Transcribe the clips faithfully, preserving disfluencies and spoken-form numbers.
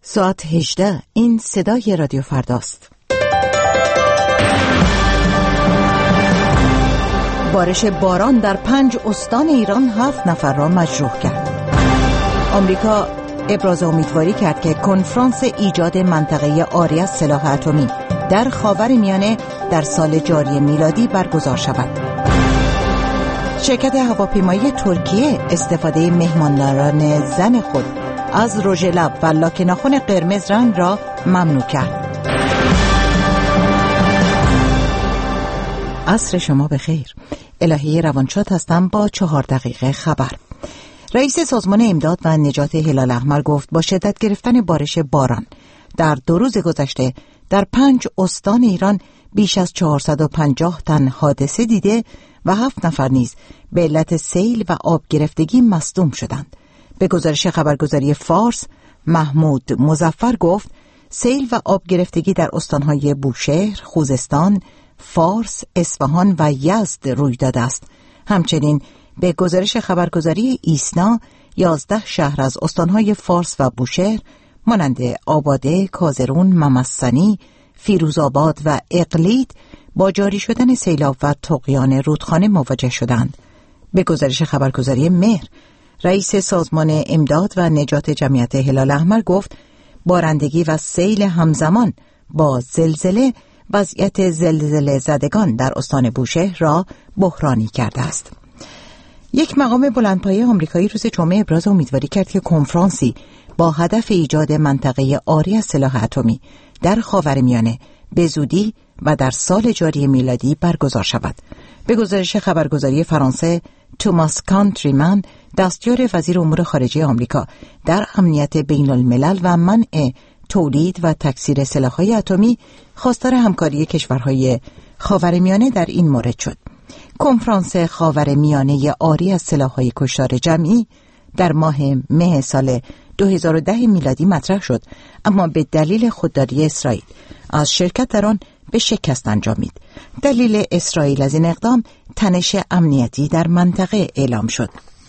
ساعت هجده. این صدای رادیو فرداست. بارش باران در پنج استان ایران هفت نفر را مجروح کرد. آمریکا ابراز امیدواری کرد که کنفرانس ایجاد منطقه عاری از سلاح اتمی در خاورمیانه در سال جاری میلادی برگزار شود. شرکت هواپیمایی ترکیه استفاده مهمانداران زن خود از رژ لب و لاک ناخن قرمز رنگ را ممنوع کرد. عصر شما بخیر. الهی روانشاد هستم با چهار دقیقه خبر. رئیس سازمان امداد و نجات هلال احمر گفت با شدت گرفتن بارش باران در دو روز گذشته در پنج استان ایران بیش از چهارصد و پنجاه تن حادثه دیده و هفت نفر نیز به علت سیل و آب گرفتگی مصدوم شدند. به گزارش خبرگزاری فارس، محمود مظفر گفت سیل و آب گرفتگی در استانهای بوشهر، خوزستان، فارس، اصفهان و یزد روی داده است. همچنین به گزارش خبرگزاری ایسنا یازده شهر از استانهای فارس و بوشهر مانند آباده، کازرون، ممسنی، فیروزآباد و اقلید با جاری شدن سیلاب و طغیان رودخانه مواجه شدند. به گزارش خبرگزاری مهر، رئیس سازمان امداد و نجات جمعیت هلال احمر گفت بارندگی و سیل همزمان با زلزله وضعیت زلزله زدگان در استان بوشهر را بحرانی کرده است. یک مقام بلندپایه آمریکایی روز جمعه ابراز امیدواری کرد که کنفرانسی با هدف ایجاد منطقه عاری از سلاح اتمی در خاورمیانه به زودی و در سال جاری میلادی برگزار شود. به گزارش خبرگزاری فرانسه، توماس کانتریمن، دستیار وزیر امور خارجه آمریکا در امنیت بین الملل و منع تولید و تکثیر سلاح‌های اتمی، خواستار همکاری کشورهای خاورمیانه در این مورد شد. کنفرانس خاورمیانه عاری از سلاح‌های کشتار جمعی در ماه مه سال دو هزار و ده میلادی مطرح شد، اما به دلیل خودداری اسرائیل از شرکت در آن به شکست انجامید. دلیل اسرائیل از این اقدام تنش امنیتی در منطقه اعلام شد.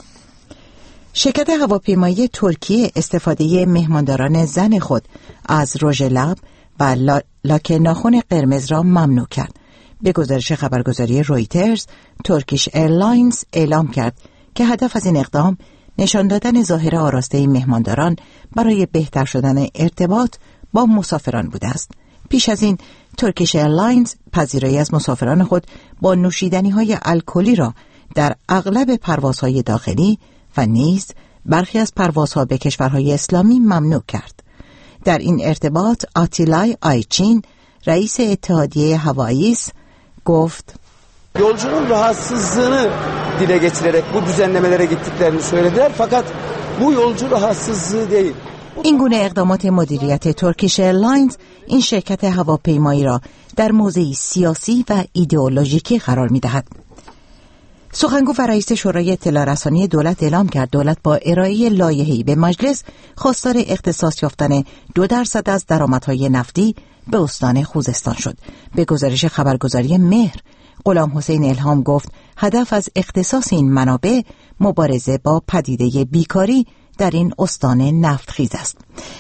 شرکت هواپیمایی ترکیه استفاده مهمانداران زن خود از رژ لب و لاک ناخن قرمز را ممنوع کرد. به گزارش خبرگزاری رویترز، ترکیش ایرلاینز اعلام کرد که هدف از این اقدام نشان دادن ظاهر آراسته مهمانداران برای بهتر شدن ارتباط با مسافران بوده است. پیش از این ترکیش ایرلاینز پذیرایی از مسافران خود با نوشیدنی‌های الکلی را در اغلب پروازهای داخلی و نیز برخی از پروازها به کشورهای اسلامی ممنوع کرد. در این ارتباط آتیلای آیچین، رئیس اتحادیه هواییس گفت yolcunun rahatsızlığını dile getirerek bu düzenlemelere gittiklerini söylediler fakat bu yolcu rahatsızlığı değil. این gune اقدامات مدیریت ترکیش ایرلاینز این شرکت هواپیمایی را در موضعی سیاسی و ایدئولوژیکی قرار می‌دهد. سخنگو و رئیس شورای اطلاع رسانی دولت اعلام کرد دولت با ارائه لایحه‌ای به مجلس خواستار اختصاص یافتن دو درصد از درآمدهای نفتی به استان خوزستان شد. به گزارش خبرگزاری مهر، غلام حسین الهام گفت هدف از اختصاص این منابع مبارزه با پدیده بیکاری در این استان نفتخیز است.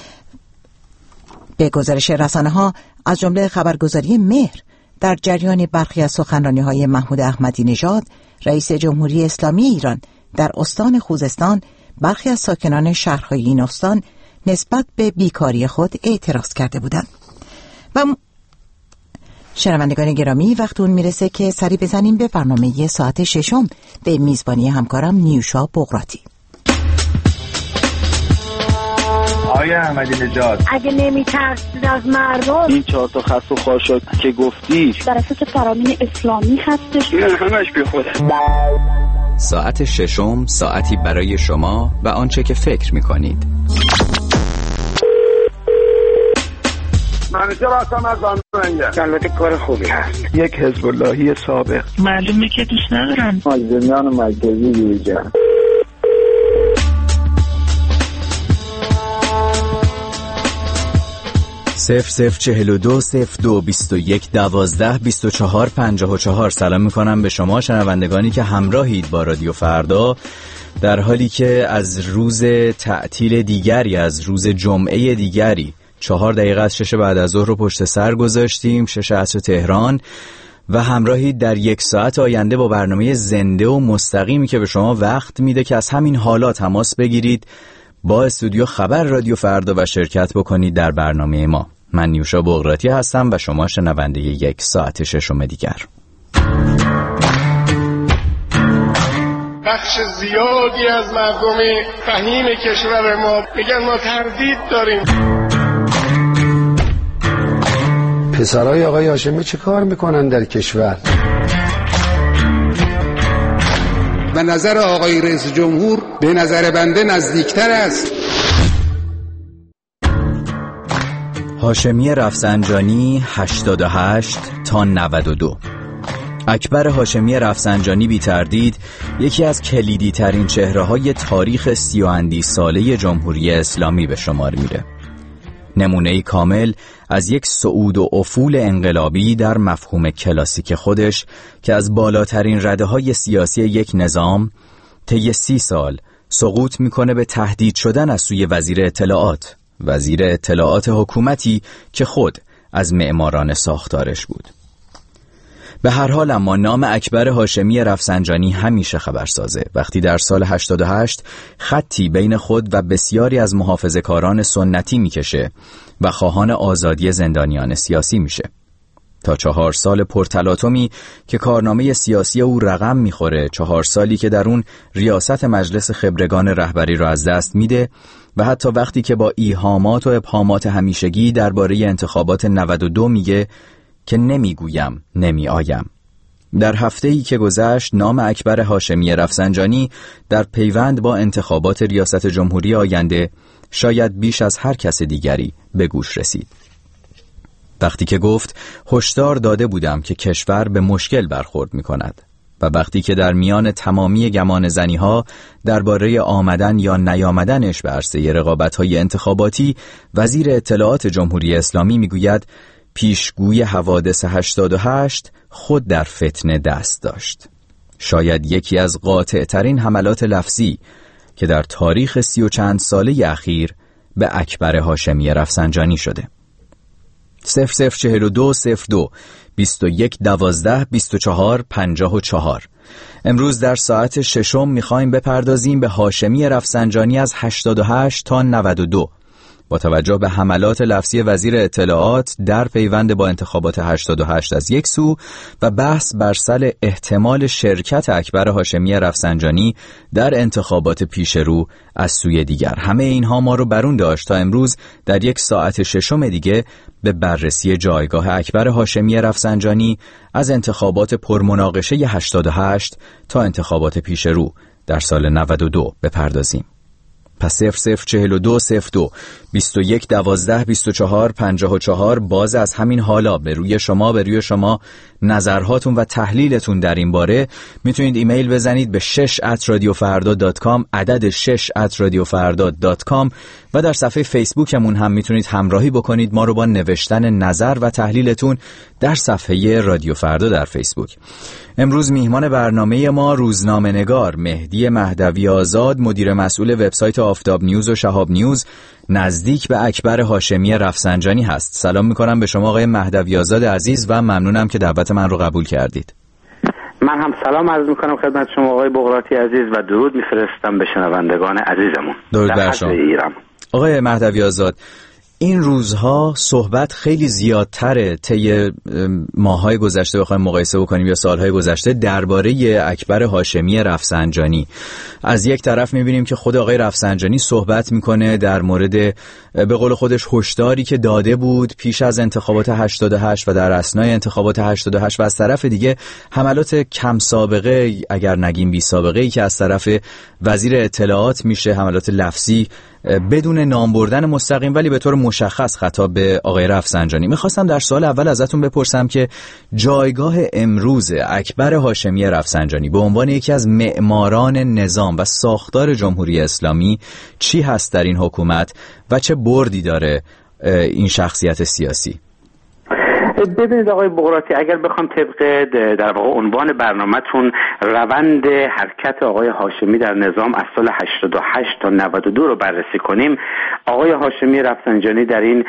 به گزارش رسانه‌ها از جمله خبرگزاری مهر، در جریان برخی از سخنرانی‌های محمود احمدی نژاد رئیس جمهوری اسلامی ایران در استان خوزستان، برخی از ساکنان شهرهای این استان نسبت به بیکاری خود اعتراض کرده بودند. و شنوندگان گرامی، وقت اون میرسه که سری بزنیم به برنامه ساعت ششم به میزبانی همکارم نیوشا بغراتی. آقای احمدی نژاد، اگه نمیترسید از مردم، این چهار تا خط و خاشاک که گفتی در اساس فرامین اسلامی هستش، نه همش بی خوده. ساعت ششم، ساعتی برای شما و آنچه که فکر میکنید. منیجر هستم از بندرنگه. البته کار خوبی هست. یک حزب اللهی سابق. معلومه که دوست ندارم. مجرمیان مرکزی یوجه. صفر صفر چهل و دو صفر دو بیست و یک دوازده بیست و چهار پنجاه و چهار. سلام میکنم به شما شنوندگانی که همراهید با رادیو فردا. در حالی که از روز تعطیل دیگری، از روز جمعه دیگری، چهار دقیقه از شش بعد از ظهر رو پشت سر گذاشتیم، شش عصر تهران، و همراهی در یک ساعت آینده با برنامه زنده و مستقیمی که به شما وقت میده که از همین حالا تماس بگیرید با استودیو خبر رادیو فردا و شرکت بکنید در برنامه ما. من نیوشا بغراتی هستم و شما شنونده یک ساعت ششم دیگر. بخش زیادی از مردم فهیم کشور ما میگن ما تردید داریم. پسرای آقای هاشمی چه کار میکنن در کشور؟ به نظر آقای رئیس جمهور به نظر بنده نزدیکتر است. هاشمی رفسنجانی هشتاد و هشت تا نود و دو. اکبر هاشمی رفسنجانی بی تردید یکی از کلیدی ترین چهره های تاریخ سی و اندی ساله جمهوری اسلامی به شمار میره. نمونه‌ای کامل از یک صعود و افول انقلابی در مفهوم کلاسیک خودش که از بالاترین رده‌های سیاسی یک نظام طی سی سال سقوط میکنه به تهدید شدن از سوی وزیر اطلاعات، وزیر اطلاعات حکومتی که خود از معماران ساختارش بود. به هر حال اما نام اکبر هاشمی رفسنجانی همیشه خبرسازه وقتی در سال هشتاد و هشت خطی بین خود و بسیاری از محافظه‌کاران سنتی میکشه و خواهان آزادی زندانیان سیاسی میشه. تا چهار سال پرتلاطمی که کارنامه سیاسی او رقم میخوره، چهار سالی که در اون ریاست مجلس خبرگان رهبری رو از دست میده و حتی وقتی که با ایهامات و ابهامات همیشگی درباره انتخابات نود و دو میگه که نمیگویم نمی آیم. در هفته‌ای که گذشت نام اکبر هاشمی رفسنجانی در پیوند با انتخابات ریاست جمهوری آینده شاید بیش از هر کس دیگری به گوش رسید. وقتی که گفت هشدار داده بودم که کشور به مشکل برخورد می کند و وقتی که در میان تمامی گمان زنی ها درباره آمدن یا نیامدنش به عرصه رقابت‌های انتخاباتی وزیر اطلاعات جمهوری اسلامی می گوید پیشگوی حوادث هشتاد و هشت خود در فتنه دست داشت. شاید یکی از قاطع ترین حملات لفظی که در تاریخ سی و چند ساله اخیر به اکبر هاشمی رفسنجانی شده. صفر صفر چهل و دو صفر دو بیست و یک دوازده بیست و چهار پنجاه و چهار. امروز در ساعت ششم میخوایم بپردازیم به هاشمی رفسنجانی از هشتاد و هشت تا نود و دو. با توجه به حملات لفظی وزیر اطلاعات در پیوند با انتخابات هشتاد و هشت از یک سو و بحث بر سر احتمال شرکت اکبر هاشمی رفسنجانی در انتخابات پیش رو از سوی دیگر، همه اینها ما رو برون داشت تا امروز در یک ساعت ششم دیگه به بررسی جایگاه اکبر هاشمی رفسنجانی از انتخابات پرمناقشه هشتاد و هشت تا انتخابات پیش رو در سال نود و دو بپردازیم. پس صفر صفر چهل و دو صفر دو بیست و یک دوازده بیست و چهار پنجاه و چهار. باز از همین حالا به روی شما به روی شما نظرهاتون و تحلیلتون در این باره میتونید ایمیل بزنید به شش ات رادیو فردا دات کام، عدد شش ات رادیو فردا دات کام، و در صفحه فیسبوکمون هم میتونید همراهی بکنید ما رو با نوشتن نظر و تحلیلتون در صفحه رادیو فردا در فیسبوک. امروز میهمان برنامه ما روزنامه نگار مهدی مهدوی آزاد، مدیر مسئول وبسایت آفتاب نیوز و شهاب نیوز، نزدیک به اکبر هاشمی رفسنجانی هست. سلام میکنم به شما آقای مهدوی آزاد عزیز و ممنونم که دعوت من رو قبول کردید. من هم سلام عرض میکنم خدمت شما آقای بغراتی عزیز و درود میفرستم به شنوندگان عزیزمون. درود بر شما. آقای مهدوی آزاد، این روزها صحبت خیلی زیادتره طی ماهای گذشته بخوایم مقایسه بکنیم یا سالهای گذشته درباره اکبر هاشمی رفسنجانی. از یک طرف میبینیم که خود آقای رفسنجانی صحبت میکنه در مورد به قول خودش هشداری که داده بود پیش از انتخابات هشتاد و هشت و در اثنای انتخابات هشتاد و هشت، و از طرف دیگه حملات کم سابقه اگر نگیم بی سابقه ای که از طرف وزیر اطلاعات میشه، حملات لفظی بدون نام بردن مستقیم ولی به طور مشخص خطاب به آقای رفسنجانی. میخواستم در سوال اول ازتون بپرسم که جایگاه امروز اکبر هاشمی رفسنجانی به عنوان یکی از معماران نظام و ساختار جمهوری اسلامی چی هست در این حکومت و چه بردی داره این شخصیت سیاسی؟ ببینید آقای بغراتی، اگر بخوام طبق در واقع عنوان برنامه‌تون روند حرکت آقای هاشمی در نظام از سال هشتاد و هشت تا نود و دو رو بررسی کنیم، آقای هاشمی رفسنجانی در این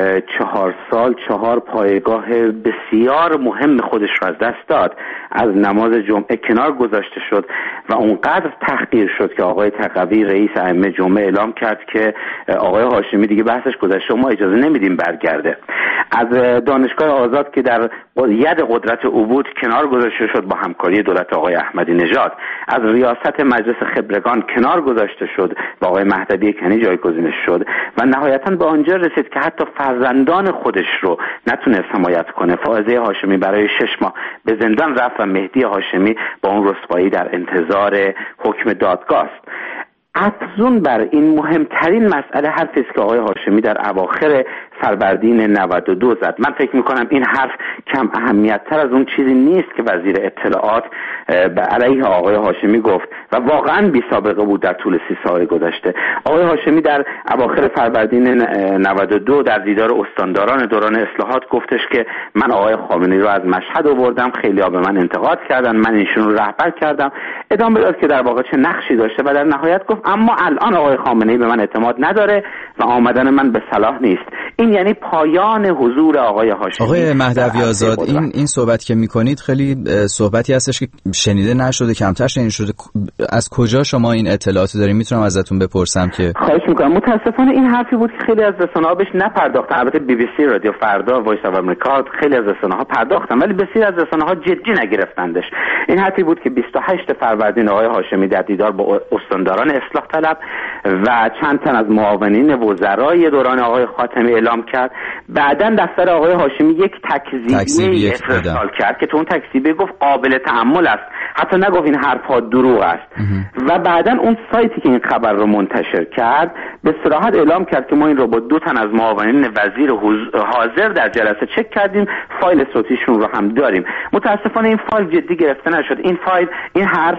چهار سال چهار پایگاه بسیار مهم خودش رو از دست داد. از نماز جمعه کنار گذاشته شد و اونقدر تحقیر شد که آقای تقوی رئیس ائمه جمعه اعلام کرد که آقای هاشمی دیگه بحثش گذشته، ما اجازه نمیدیم برگرده. از دانشگاه آزاد که در ید قدرت او بود کنار گذاشته شد با همکاری دولت آقای احمدی نژاد. از ریاست مجلس خبرگان کنار گذاشته شد و آقای مهدوی کنی جایگزینش شد و نهایتاً به آنجا رسید که حتی فرزندان خودش رو نتونست حمایت کنه. فائزه هاشمی برای شش ماه به زندان رفت و مهدی هاشمی با اون رسوایی در انتظار حکم دادگاه است. افزون بر این مهمترین مسئله حرفی است که آقای هاشمی در اواخر فروردین نود و دو زد. من فکر میکنم این حرف کم اهمیت تر از اون چیزی نیست که وزیر اطلاعات به علیه آقای هاشمی گفت و واقعا بی سابقه بود در طول سی سال گذشته. آقای هاشمی در اواخر فروردین نود و دو در دیدار استانداران دوران اصلاحات گفتش که من آقای خامنه‌ای رو از مشهد آوردم، خیلی‌ها به من انتقاد کردن، من ایشون رو رهبر کردم. ادامه داد که در واقع چه نقشی داشته و در نهایت گفت اما الان آقای خامنه‌ای به من اعتماد نداره و آمدن من به صلاح نیست. این یعنی پایان حضور آقای هاشمی. آقای مهدوی آزاد، این این صحبت که میکنید خیلی صحبتی هستش که شنیده نشده، کمتر شنیده شده. از کجا شما این اطلاعات دارین؟ میتونم ازتون بپرسم که؟ خواهش میکنم. متاسفانه این حرفی بود که خیلی از رسانه‌ها بهش نپرداختن. البته بی بی سی، رادیو فردا، وایس آف امریکا، خیلی از رسانه‌ها پرداختن ولی بسیار از رسانه‌ها جدی نگرفتندش. این حرفی بود که بیست و هشت فروردین آقای هاشمی در دیدار با استانداران اصلاح طلب و چند تن از معاونین وزرای دوران آقای خاتمی اعلام کرد. بعداً دفتر آقای هاشمی یک تکذیبیه ارسال کرد که تو اون تکذیبیه گفت قابل تأمل است، حتی نگفت این حرف‌ها دروغ است. و بعداً اون سایتی که این خبر رو منتشر کرد به صراحت اعلام کرد که ما این رو با دو تن از معاونین وزیر حاضر در جلسه چک کردیم، فایل صوتیشون رو هم داریم. متاسفانه این فایل جدی گرفته نشد. این فایل، این حرف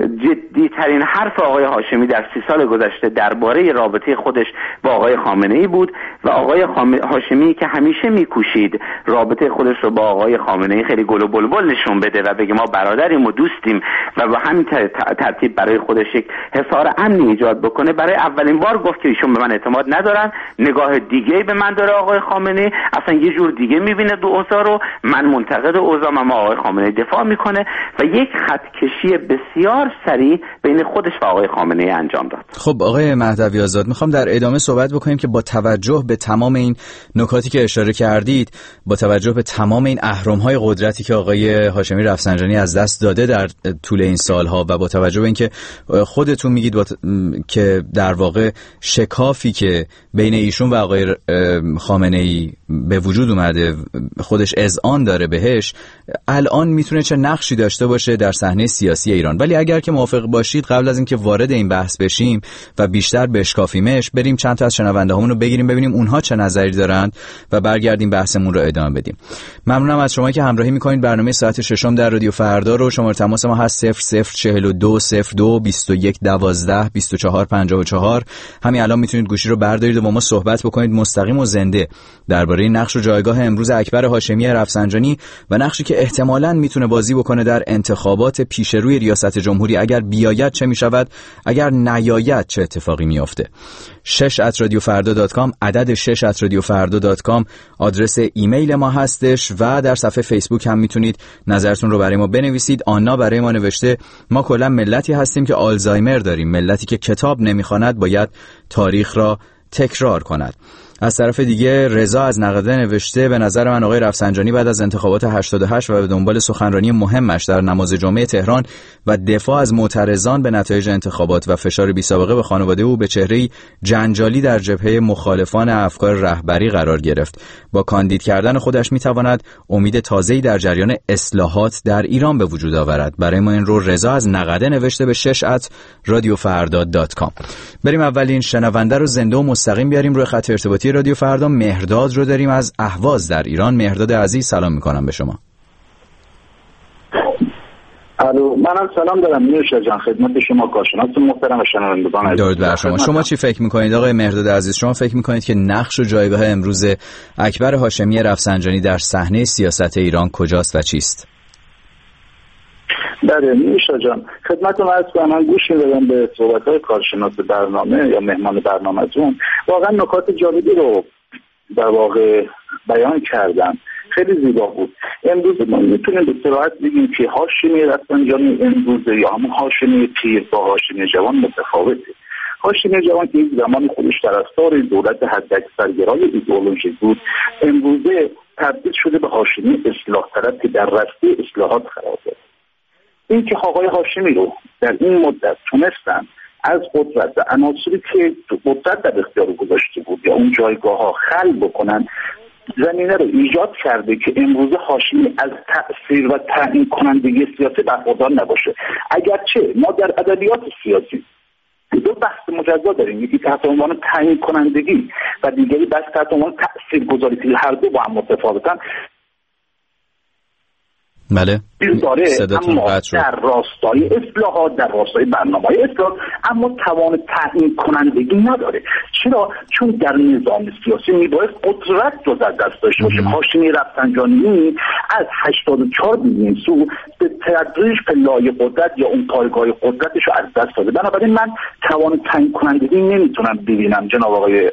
جدی ترین حرف آقای هاشمی در سی سال گذشته درباره رابطه خودش با آقای خامنه‌ای بود و آقای هاشمی که همیشه میکوشید رابطه خودش رو با آقای خامنه‌ای خیلی گل و بلبل نشون بده و بگه ما برادریم و دوستیم و با همین ترتیب برای خودش یک حصار امنی ایجاد بکنه، برای اولین بار گفت که ایشون به من اعتماد ندارن، نگاه دیگه‌ای به من داره آقای خامنه‌ای، اصلا یه جور دیگه میبینه دو اوضاع رو، من منتقد اوضاعم اما آقای خامنه‌ای دفاع میکنه و یک خط کشی بسیار سریع بین خودش و آقای خامنه‌ای انجام داد. خب آقای مهدوی آزاد، میخوام در ادامه صحبت بکنیم که با توجه به تمام این نکاتی که اشاره کردید، با توجه به تمام این اهرم‌های قدرتی که آقای هاشمی رفسنجانی از دست داده در طول این سالها و با توجه به اینکه خودتون میگید با ت... که در واقع شکافی که بین ایشون و آقای خامنه‌ای به وجود اومده خودش اذعان داره بهش، الان میتونه چه نقشی داشته باشه در صحنه سیاسی ایران. ولی اگر که موافق باشید قبل از اینکه وارد این بحث بشیم و بیشتر بشکافیمش، بریم چند تا از شنونده هامون رو بگیریم ببینیم اونها چه نظری دارند و برگردیم بحثمون رو ادامه بدیم. ممنونم از شما که همراهی میکنید برنامه ساعت ششم در رادیو فردا رو. شماره تماس ما هست صفر صفر چهل و دو صفر دو بیست و یک دوازده بیست و چهار پنجاه و چهار. همین الان میتونید گوشی رو بردارید و با ما صحبت بکنید مستقیم و زنده درباره نقش و جایگاه امروز اکبر هاشمی رفسنجانی و نقشی که احتمالاً میتونه بازی بکنه در انتخابات پیش روی ریاست جمهوری. اگر بیاید چه میشود، اگر نیاید چه اتفاقی میافته. شش ات رادیو فردا دات کام، عدد شش ات رادیو فردا دات کام آدرس ایمیل ما هستش و در صفحه فیسبوک هم میتونید نظرتون رو برای ما بنویسید. آنا برای ما نوشته ما کلا ملتی هستیم که آلزایمر داریم، ملتی که کتاب نمیخواند باید تاریخ را تکرار کند. از طرف دیگه رضا از نقده نوشته به نظر من آقای رفسنجانی بعد از انتخابات هشتاد و هشت و به دنبال سخنرانی مهمش در نماز جمعه تهران و دفاع از معترضان به نتایج انتخابات و فشار بی سابقه به خانواده او به چهره‌ای جنجالی در جبهه مخالفان افکار رهبری قرار گرفت. با کاندید کردن خودش میتواند امید تازه‌ای در جریان اصلاحات در ایران به وجود آورد. برای ما این رو رضا از نقده نوشته به شش ات رادیو فردا دات کام. بریم اولین شنونده رو زنده و مستقیم بیاریم روی خط ارتباطی رادیو فردا. مهرداد رو داریم از اهواز در ایران. مهرداد عزیز سلام میکنم به شما. الو، منم سلام دارم نیوشا جان، خدمت شما کارشناس محترم و شنوندگان. درود بر شما. شما چی فکر میکنید آقای مهرداد عزیز؟ شما فکر میکنید که نقش و جایگاه امروز اکبر هاشمی رفسنجانی در صحنه سیاست ایران کجاست و چیست؟ بله نیوشا جان، خدمتتون عرض کنم، من گوش میدادم به صحبت‌های کارشناس برنامه یا مهمان برنامه‌تون، واقعا نکات جالبی رو در واقع بیان کردن، خیلی زیبا بود. امروز ما میتونیم به صراحت بگیم که هاشمی رفسنجانی امروزه یا همون هاشمی پیر با هاشمی جوان متفاوته. هاشمی جوان که یک زمان خودش طرفدار دولت حداکثرگرای ایدئولوژی بود، امروزه تبدیل شده به هاشمی اصلاح طلب که در راسته اصلاحات قرار داره. این که آقای هاشمی رو در این مدت تونستن از قدرت و عناصری که قدرت در اختیار گذاشته بود یا اون جایگاه ها خلق بکنن، زمینه رو ایجاد کرده که امروز هاشمی از تأثیر و تعیین کنندگی سیاسی برخوردار نباشه. اگرچه ما در ادبیات سیاسی دو بحث مجزا داریم، یکی تحت عنوان تعیین کنندگی و دیگری بحث تحت عنوان تأثیرگذاری که هر دو با هم متفاوتن. بله داره اما در راستای اصلاحات، در راستای برنامه‌های اصلاح، اما توان تعیین کنندگی نداره. چرا؟ چون در نظام سیاسی میباید قدرت رو در دست داشته باشه. هاشمی رفسنجانی از هشتاد و چهار میلیون سو به تدریج پله‌های قدرت یا اون پایگاه قدرتش رو از دست داده. بنابراین من توان تعیین کنندگی نمیتونم ببینم جناب آقای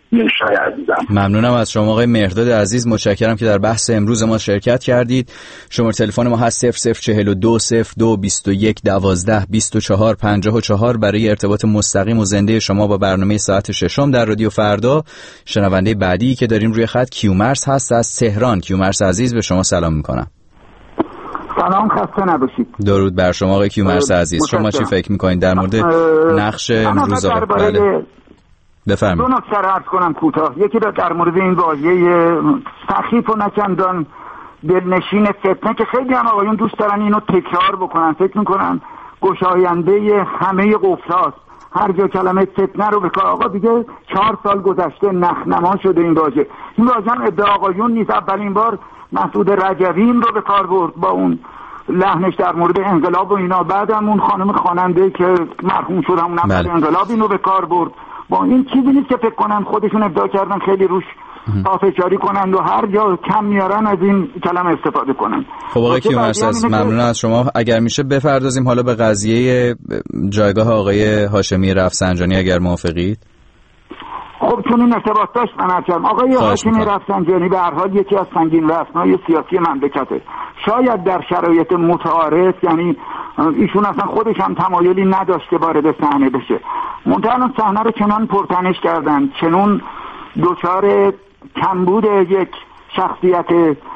ممنونم از شما آقای مهرداد عزیز، متشکرم که در بحث امروز ما شرکت کردید. شماره تلفن ما هست صفر صفر چهل و دو صفر دو بیست و یک دوازده بیست و چهار پنجاه و چهار برای ارتباط مستقیم و زنده شما با برنامه ساعت ششم در رادیو فردا. شنونده بعدی که داریم روی خط کیومرث هست از تهران. کیومرث عزیز به شما سلام میکنم. سلام، خسته نباشید. درود بر شما آقای کیومرث عزیز. شما چی فکر میکنید در مورد نقش امروز آقای بفرمایید؟ دو نکته عرض کنم کوتاه. یکی در مورد این واژه سخیف و نچندان دلنشین فتنه که خیلی هم آقایون دوست دارن اینو تکرار بکنن، فکر میکنن گشاینده همه قفلاست. هر جا کلمه فتنه رو بکار، آقا دیگه چهار سال گذشته نخنما شده این واژه. این واژه هم ادعا آقایون نیست، اولین بار مسعود رجوی رو به کار برد با اون لحنش در مورد انقلاب و اینا. بعدم اون خانم خواننده که مرحوم شد همون اول انقلاب اینو به کار برد. با این چیزی نیست که فکر کنن خودشون ابداع کردن خیلی روش پافشاری کنند و هر جا کم میارن از این کلمه استفاده کنن. خب آقای کیومرث ممنون از شما. اگر میشه بپردازیم حالا به قضیه جایگاه آقای هاشمی رفسنجانی اگر موافقید. خب چون این ارتباط داشت من ارچم آقای هاشمی رفسنجانی به هر حال یکی از سنگین رسنای سیاسی مملکته. شاید در شرایط متعارض، یعنی ایشون اصلا خودش هم تمایلی نداشت که وارد صحنه بشه، منتها صحنه رو چنان پرتنش کردن، چنون دچار کمبود یک شخصیت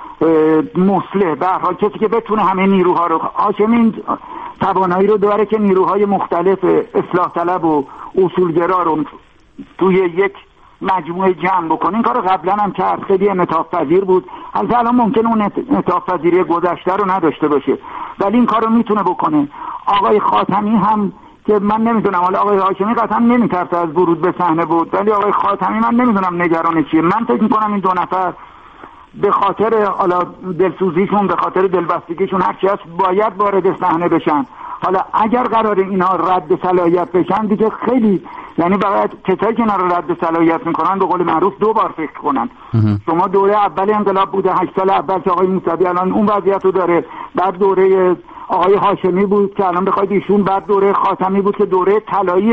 مصلح، به هر حال کسی که بتونه همه نیروها رو، هاشمی توانایی رو داره که نیروهای مختلف اصلاح طلب و اصولگرا رو توی یک مجموعه جمع بکنه. این کارو قبلا هم کرد، خیلی انعطاف پذیر بود. البته الان ممکنه اون انعطاف پذیری گذشته رو نداشته باشه، ولی این کارو میتونه بکنه. آقای خاتمی هم که من نمیدونم، حالا آقای هاشمی قطعا نمیترسه از ورود به صحنه بود، ولی آقای خاتمی من نمیدونم نگران چیه. من فکر میکنم این دو نفر به خاطر حالا دلسوزیشون، به خاطر دلبستگیشون، هر چی هست باید وارد صحنه بشن. حالا اگر قرار اینا رد صلاحیت بشن دیگه خیلی، یعنی باید کسایی که اینا رو رد صلاحیت میکنن به قول معروف دو بار فکر کنن. شما دوره اول انقلاب بوده، هشت سال اول که آقای موسوی الان اون وضعیت رو داره، بعد دوره آقای هاشمی بود که الان بخواید ایشون، بعد دوره خاتمی بود که دوره طلایی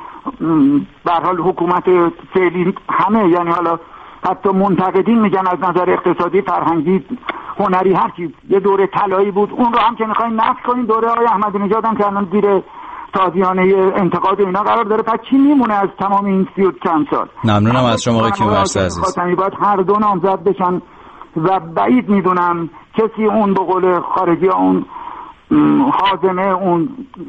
به هر حال حکومت فعلی همه، یعنی حالا حتی منتقدین میگن از نظر اقتصادی، فرهنگی، هنری، هر چیز یه دوره طلایی بود. اون رو هم که میخواین نقض کنین، دوره آقای احمدی نژاد هم که الان زیر تازیانه انتقاد اینا قرار داره، پس چی میمونه از تمام این سی و چند سال؟ ممنونم از شما آقای کیومرث عزیز. خاتمی باید هر دو نامزد بشن و بعید میدونم کسی اون به قول خارجی اون حازمه اون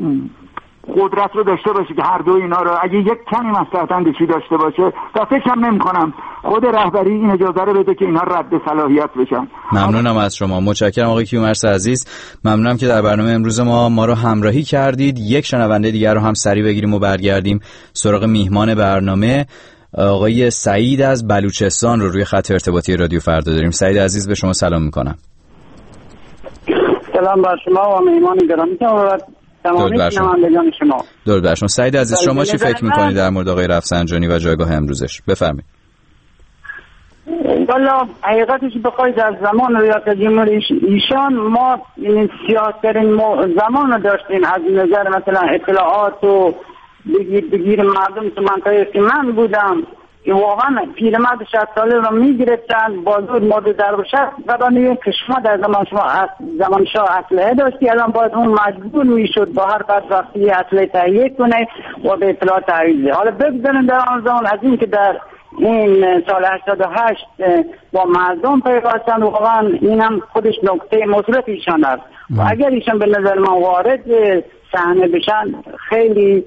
قدرت رو داشته باشه که هر دو اینا رو اگه یک کمی مصلحت اندیشی داشته باشه، و فکرم نمی‌کنم خود رهبری این اجازه رو بده که اینا رد صلاحیت بشن. ممنونم از شما، متشکرم آقای کیومرث عزیز. ممنونم که در برنامه امروز ما ما رو همراهی کردید. یک شنونده دیگر رو هم سریع بگیریم و برگردیم سراغ میهمان برنامه. آقای سعید از بلوچستان رو روی خط ارتباطی رادیو فردا داریم. سعید عزیز به شما سلام می‌کنم. سلام بر شما و مهمان گرامی و تمامی شنوندگان شما. درود بر شما. سعید عزیز، شما چی فکر می‌کنید در مورد آقای رفسنجانی و جایگاه امروزش؟ بفرمایید. والا حقیقتش بخواید از زمان ریاست جمهوری ایشان ما این سیاه‌ترین زمان رو داشتیم از نظر مثلا اطلاعات و بگیر بگیر مردم تو منطقه که من بودم که واقعا پیرمرد شصت ساله رو میگرفتن بازور مورد ضرب شست قرانه که شما در زمان شما زمان شاه اسلحه داشتی، الان باید اون مجبور میشد با هر فرد وقتی اسلحه تهیه کنه و به اطلاع تحویل بده. حالا بگذاریم در آن زمان از این که در این سال هشتاد و هشت با مردم پیوستن، واقعا این هم خودش نکته مثبت ایشان است و اگر ایشان به نظر من وارد صحنه بشن خیلی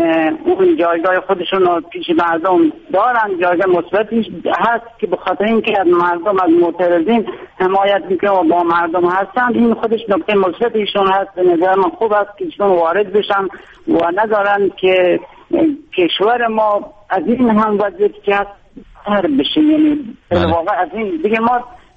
اون جایگاه خودشون رو پیش مردم دارن، جایگاه مثبتی هست که به خاطر اینکه از مردم از معترضین حمایت میکنه و با مردم هستن، این خودش نکته مثبت ایشون هست. به نظر من خوب است که ایشون وارد بشن و نذارن که کشور ما از این هم وضعیتی که هست تر بشه. یعنی واقعا از این دیگه ما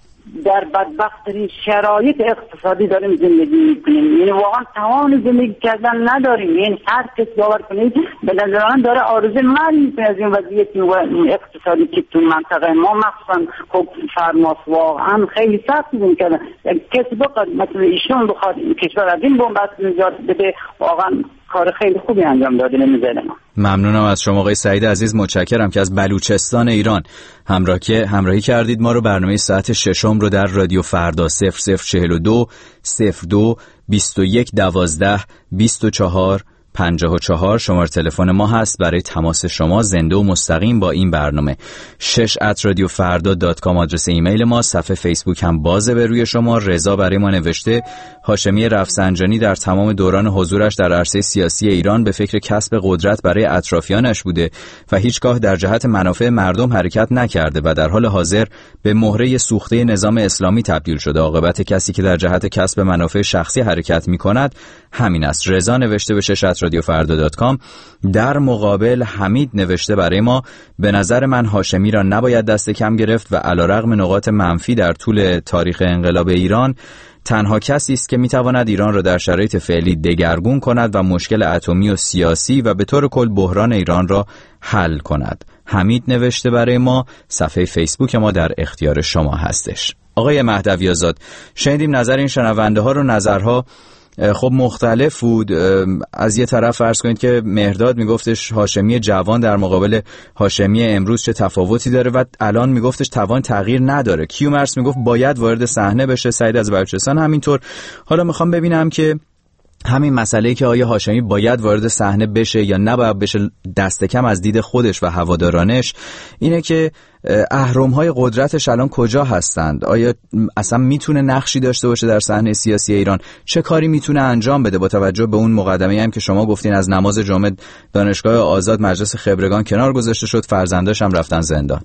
در بدبخت‌ترین شرایط اقتصادی داریم زندگی میکنیم، یعنی واقعا توان زندگی کردن نداریم. یعنی هر کس باور کنید به نظر من داره آرزوی مرگ میکنه از این وضعیت اقتصادی که تو منطقه ما مخصوصا حکم فرماست واقعا خیلی سخت میکنه. کسی بخواد مثل ایشون بخواد کشور از این بنبست نجات بده، واقعا کار خیلی خوبی انجام داده نمیذاره. ما ممنونم از شما آقای سعید عزیز، متشکرم که از بلوچستان ایران همراه که همراهی کردید. ما رو برنامه ساعت ششم رو در رادیو فردا صفر صفر چهل و دو صفر دو بیست و یک دوازده بیست و چهار پنجاه و چهار شماره تلفن ما هست برای تماس شما زنده و مستقیم با این برنامه. شش ات رادیو فردا دات کام آدرس ایمیل ما. صفحه فیسبوک هم بازه به روی شما. رضا برای ما نوشته هاشمی رفسنجانی در تمام دوران حضورش در عرصه سیاسی ایران به فکر کسب قدرت برای اطرافیانش بوده و هیچگاه در جهت منافع مردم حرکت نکرده و در حال حاضر به مهره سوخته نظام اسلامی تبدیل شده. عاقبت کسی که در جهت کسب منافع شخصی حرکت می‌کند همین است. رضا نوشته به شش ات رادیو فردا دات کام. در مقابل حمید نوشته برای ما به نظر من هاشمی را نباید دست کم گرفت و علیرغم نقاط منفی در طول تاریخ انقلاب ایران تنها کسی است که میتواند ایران را در شرایط فعلی دگرگون کند و مشکل اتمی و سیاسی و به طور کل بحران ایران را حل کند. حمید نوشته برای ما. صفحه فیسبوک ما در اختیار شما هستش. آقای مهدوی آزاد، شنیدیم نظر این شنونده ها رو نظرها خب مختلف بود. از یه طرف فرض کنید که مهرداد میگفتش هاشمی جوان در مقابل هاشمی امروز چه تفاوتی داره و الان میگفتش توان تغییر نداره. کیومرس میگفت باید وارد صحنه بشه. سعید از بلوچستان همینطور. حالا میخوام ببینم که همین مسئله‌ای که آیا هاشمی باید وارد صحنه بشه یا نباید بشه دست کم از دید خودش و هوادارانش اینه که اهرم‌های قدرتش الان کجا هستند؟ آیا اصلا میتونه نقشی داشته باشه در صحنه سیاسی ایران؟ چه کاری میتونه انجام بده با توجه به اون مقدمه‌ای هم که شما گفتین از نماز جمعه دانشگاه آزاد مجلس خبرگان کنار گذاشته شد، فرزنداش هم رفتن زندان؟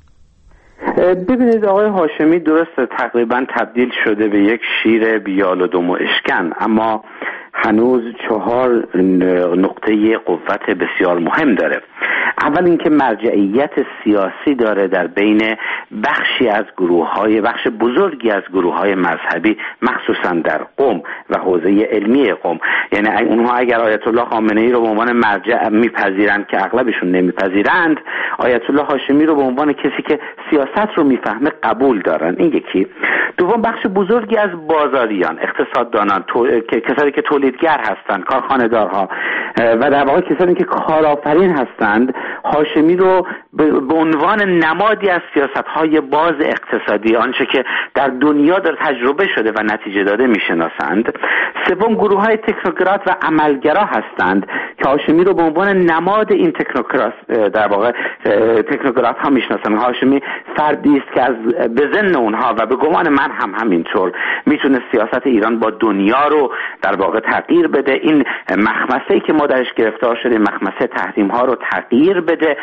ببینید آقای هاشمی درسته تقریبا تبدیل شده به یک شیر بیال و دم و اشکن، اما هنوز چهار نقطه قوت بسیار مهم داره. اول اینکه مرجعیت سیاسی داره در بین بخشی از گروه‌های بخش بزرگی از گروه‌های مذهبی، مخصوصا در قم و حوزه علمی قم. یعنی اونها اگر آیت الله خامنه‌ای رو به عنوان مرجع میپذیرند که اغلبشون نمیپذیرند، آیت الله هاشمی رو به عنوان کسی که سیاست رو میفهمه قبول دارن. این یکی. دوم بخش بزرگی از بازاریان، اقتصاددانان، تو... کسانی که تولیدگر هستند، کارخانه‌دارها و در واقع کسانی که کارآفرین هستند، هاشمی رو به عنوان نمادی از سیاست‌های باز اقتصادی، آنچه که در دنیا در تجربه شده و نتیجه داده میشناسند. سوم گروه‌های تکنوکرات و عملگرا هستند که هاشمی رو به عنوان نماد این تکنوکرات در واقع تکنوکرات ها میشناسند. هاشمی فردی است که از به ظن اونها و به گمان من هم همینطور میتونه سیاست ایران با دنیا رو در واقع تغییر بده. این مخمسه‌ای که ما درش گرفتار شدیم، مخمسه تحریم ها رو تغییر بده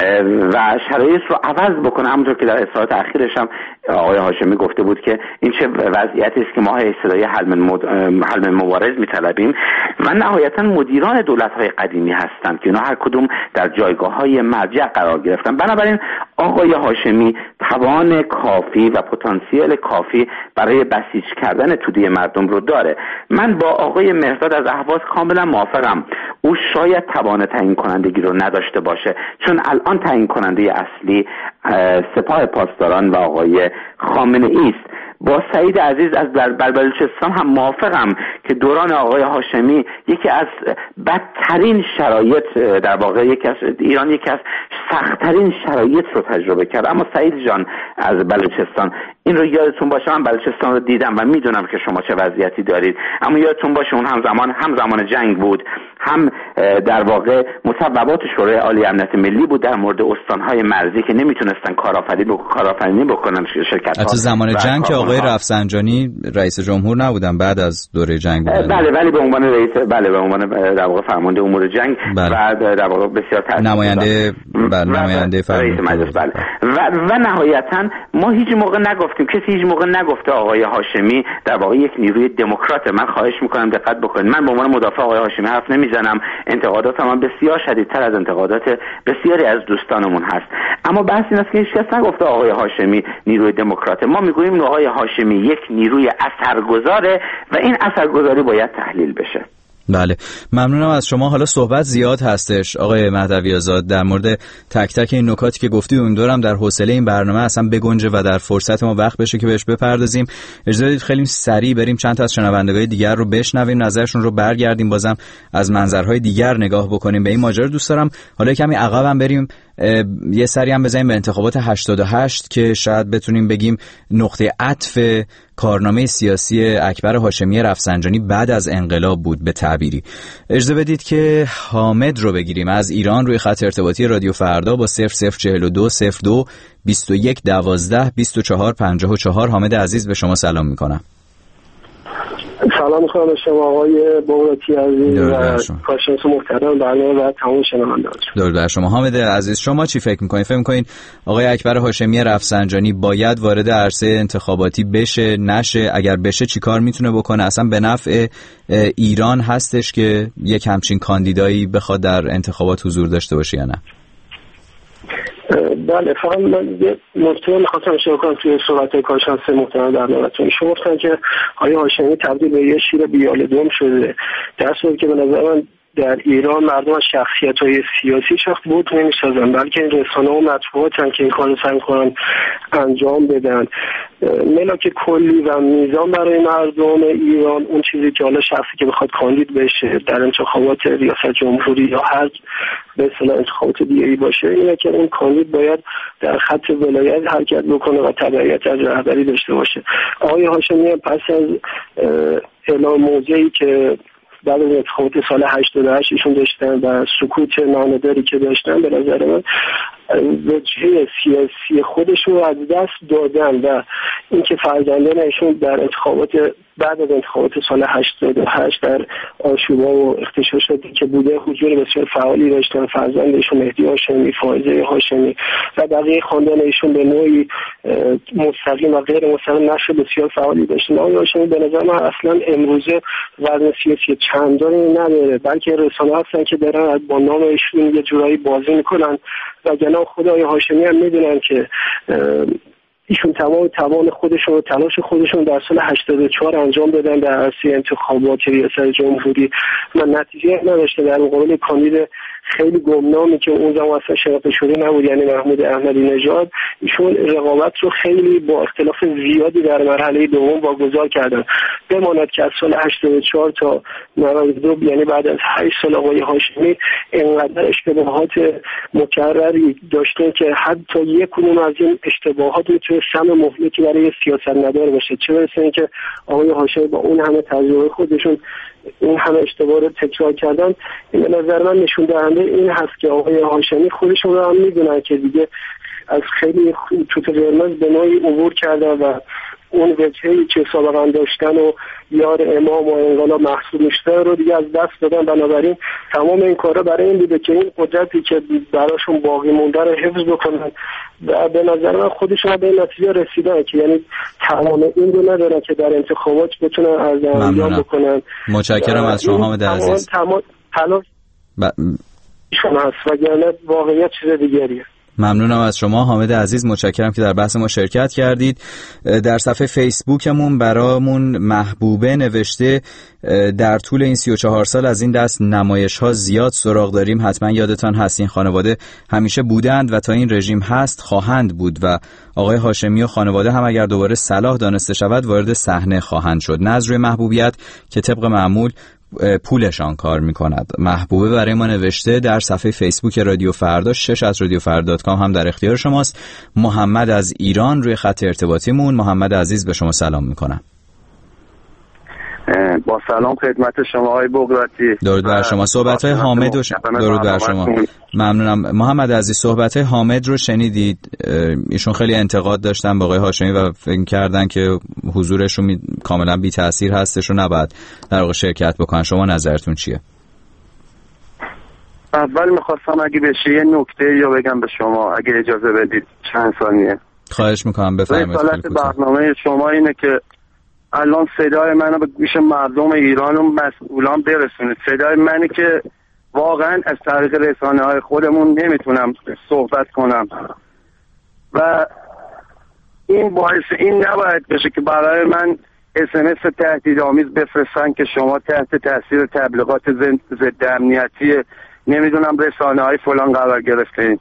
و شرایط رو عوض بکنه. همونطور که در اصلاحات اخیرش هم آقای هاشمی گفته بود که این چه وضعیتی است که ما صدای حل من مبارز میطلبیم. و نهایتا مدیران دولت‌های قدیمی هستند که اینا هر کدوم در جایگاه‌های مرجع قرار گرفتن. بنابراین آقای هاشمی توان کافی و پتانسیل کافی برای بسیج کردن توده مردم رو داره. من با آقای مهرداد از اهواز کاملا موافقم. او شاید توان تعیین کنندگی رو نداشته باشه، چون الان تعیین کننده اصلی سپاه پاسداران و آقای خامنه ای است. با سعید عزیز از بلوچستان هم موافقم که دوران آقای هاشمی یکی از بدترین شرایط، در واقع یکی از ایران یکی از سختترین شرایط رو تجربه کرد. اما سعید جان از بلوچستان، این رو یادتون باشه، من بلوچستان رو دیدم و میدونم که شما چه وضعیتی دارید، اما یادتون باشه اون هم زمان هم زمان جنگ بود، هم در واقع مصوبات شورای عالی امنیت ملی بود در مورد استانهای مرزی که نمیتونستن کارآفرینی کارآفرینی بکنن شرکت ها. حتی زمان جنگ که آقای رفسنجانی رئیس جمهور نبودن، بعد از دوره جنگ بودن. بله ولی به عنوان رئیس، بله به عنوان در واقع فرمانده امور جنگ بله. و در واقع بسیار تاثیر نماینده بله نماینده رئیس مجلس بله. و, و نهایتا ما هیچ موقع نگفتیم، کسی هیچ موقع نگفته آقای هاشمی در واقع یک نیروی دموکرات. من خواهش میکنم دقت بکنید، من به عنوان مدافع آقای هاشمی حرف نمیزنم، انتقاداتم هم بسیار شدیدتر از انتقادات بسیاری از دوستانمون هست، اما بحث این است که هیچ کس نگفته آقای هاشمی نیروی دموکرات. ما میگوییم آقای هاشمی یک نیروی اثرگذاره و این اثرگذاری باید تحلیل بشه. بله ممنونم از شما. حالا صحبت زیاد هستش آقای مهدوی آزاد در مورد تک تک این نکاتی که گفتی، اون دورم در حوصله این برنامه اصلا بگنجه و در فرصت ما وقت بشه که بهش بپردازیم. اجازه بدید خیلی سریع بریم چند تا از شنوندگان دیگر رو بشنویم، نظرشون رو برگردیم، بازم از منظرهای دیگر نگاه بکنیم به این ماجرا. دوست دارم حالا کمی عقبم بریم، یه سری هم بزنیم به انتخابات هشتاد و هشت که شاید بتونیم بگیم نقطه عطف کارنامه سیاسی اکبر هاشمی رفسنجانی بعد از انقلاب بود به تعبیری. اجازه بدید که حامد رو بگیریم از ایران روی خط ارتباطی رادیو فردا با صفر صفر چهل و دو صفر دو بیست و یک دوازده بیست و چهار پنجاه و چهار. حامد عزیز به شما سلام میکنم. سلام میکنم به شما آقای بوراتی عزیز و کارشناس محترم برنامه و تمام شنوندگان. درود بر شما. حامد عزیز شما چی فکر میکنید؟ فکر میکنید آقای اکبر هاشمی رفسنجانی باید وارد عرصه انتخاباتی بشه، نشه؟ اگر بشه چی کار میتونه بکنه؟ اصلا به نفع ایران هستش که یک همچین کاندیدایی بخواد در انتخابات حضور داشته باشه یا نه؟ بله فقط من یه نکته میخواستم اشاره کنم توی صحبت کارشناس محترم در نوبتون. شما گفتن که آقای هاشمی تبدیل به یه شیر بیال دم شده، در صورتی که به نظر من در ایران مردم از شخصیت‌های سیاسی شخص بود نمی‌سازن، بلکه این رسانه و مطبوعاتن که این کارو سعی می‌کنن انجام بدن. ملاک کلی و میزان برای مردم ایران اون چیزی که حالا شخصی که بخواد کاندید بشه در انتخابات ریاست جمهوری یا هر به اصطلاح انتخابات دیگه‌ای باشه، اینه که اون کاندید باید در خط ولایت حرکت بکنه و تبعیت از رهبری داشته باشه. آقای هاشمی پس از اعلام موضعی که بعد از انتخابات سال هشتاد و هشت ایشون داشتن و سکوت نامداری که داشتن، به نظر من وجهه سیاسی خودشون رو از دست دادن و اینکه فرزندان ایشون در انتخابات بعد از انتخابات سال هشتاد و هشت در آشوبا و اغتشاشاتی که بوده حضور بسیار فعالی داشتن، فرزند ایشون مهدی هاشمی، فائزه هاشمی و بقیه خاندان ایشون به نوعی مستقیم و غیر مستقیم نقش بسیار فعالی داشتن. آقای هاشمی به نظر من اصلا امروزه وزن سیاسی چندانی نداره، بلکه رسانه هستن که دارن با نام ایشون یه جورایی بازی میکنن و جناب خود آقای هاشمی هم میدونن که ایشون تمام توان خودشون و تلاش خودشون در سال هشتاد و چهار انجام دادن در عرصه انتخابات ریاست جمهوری و نتیجه نداشته در مقابل کاندید خیلی گمنامی که اون زمان اصلا شناخته شده نبود، یعنی محمود احمدی نژاد. ایشون رقابت رو خیلی با اختلاف زیادی در مرحله دوم واگذار کردن. بماند که از سال هشتاد و چهار تا نود و دو، یعنی بعد از هشت سال آقای هاشمی اینقدر اشتباهات مکرری داشته که حتی یک کدوم از این اشتباهات میتونه سم مهلکی برای سیاستمدار باشه، چه برسه اینکه آقای هاشمی با اون همه تجربه خودشون این همه اشتباه رو تکرار کردن. این به نظر من نشون دهنده این هست که آقای هاشمی خودشون رو هم میدونن که دیگه از خیلی توت قرمز به نوعی عبور کردن و اون وجهی که سابقا داشتن و یار امام و انقلاب محسوب میشدن رو دیگه از دست دادن. بنابراین تمام این کارا برای این بوده که این قدرتی که براشون باقی مونده رو حفظ بکنن و به نظر من خودشون به این نتیجه رسیدن که یعنی تمام این رو ندارن که در انتخابات بتونن از انجام بکنن. متشکرم از شما حامد عزیز. تمام تلاش ب... شما هست وگرنه واقعیت چیز دیگریه. ممنونم از شما حامد عزیز، متشکرم که در بحث ما شرکت کردید. در صفحه فیسبوکمون برامون محبوبه نوشته در طول این سی و چهار سال از این دست نمایش ها زیاد سراغ داریم. حتما یادتان هست این خانواده همیشه بودند و تا این رژیم هست خواهند بود و آقای هاشمی و خانواده هم اگر دوباره صلاح دانسته شود وارد صحنه خواهند شد. نه از روی محبوبیت که طبق معمول پولشان کار میکند. محبوبه برای ما نوشته در صفحه فیسبوک رادیو فردا، شش از رادیو فردا دات کام هم در اختیار شماست. محمد از ایران روی خط ارتباطیمون. محمد عزیز به شما سلام میکنم. با سلام خدمت شما آقای بغراتی. درود بر شما. صحبت‌های حامد رو ش... درود بر شما. ممنونم محمد عزیز. صحبت‌های حامد رو شنیدید؟ ایشون خیلی انتقاد داشتن به آقای هاشمی و فکر کردن که حضورشون می... کاملا بی تأثیر هستش و نباید در واقع شرکت بکنن. شما نظرتون چیه؟ اول می‌خواستم اگه بشه یه نکته یا بگم به شما اگه اجازه بدید چند ثانیه. خواهش می‌کنم بفرمایید. رسالت برنامه شما اینه که الان صدای منو به گوش مردم ایران و مسئولان برسونید. صدای منی که واقعا از طریق رسانه های خودمون نمیتونم صحبت کنم و این باعث این نباید بشه که برای من اس ام اس تهدیدآمیز بفرستن که شما تحت تاثیر تبلیغات ضد امنیتی نمیدونم رسانه های فلان قرار گرفتین.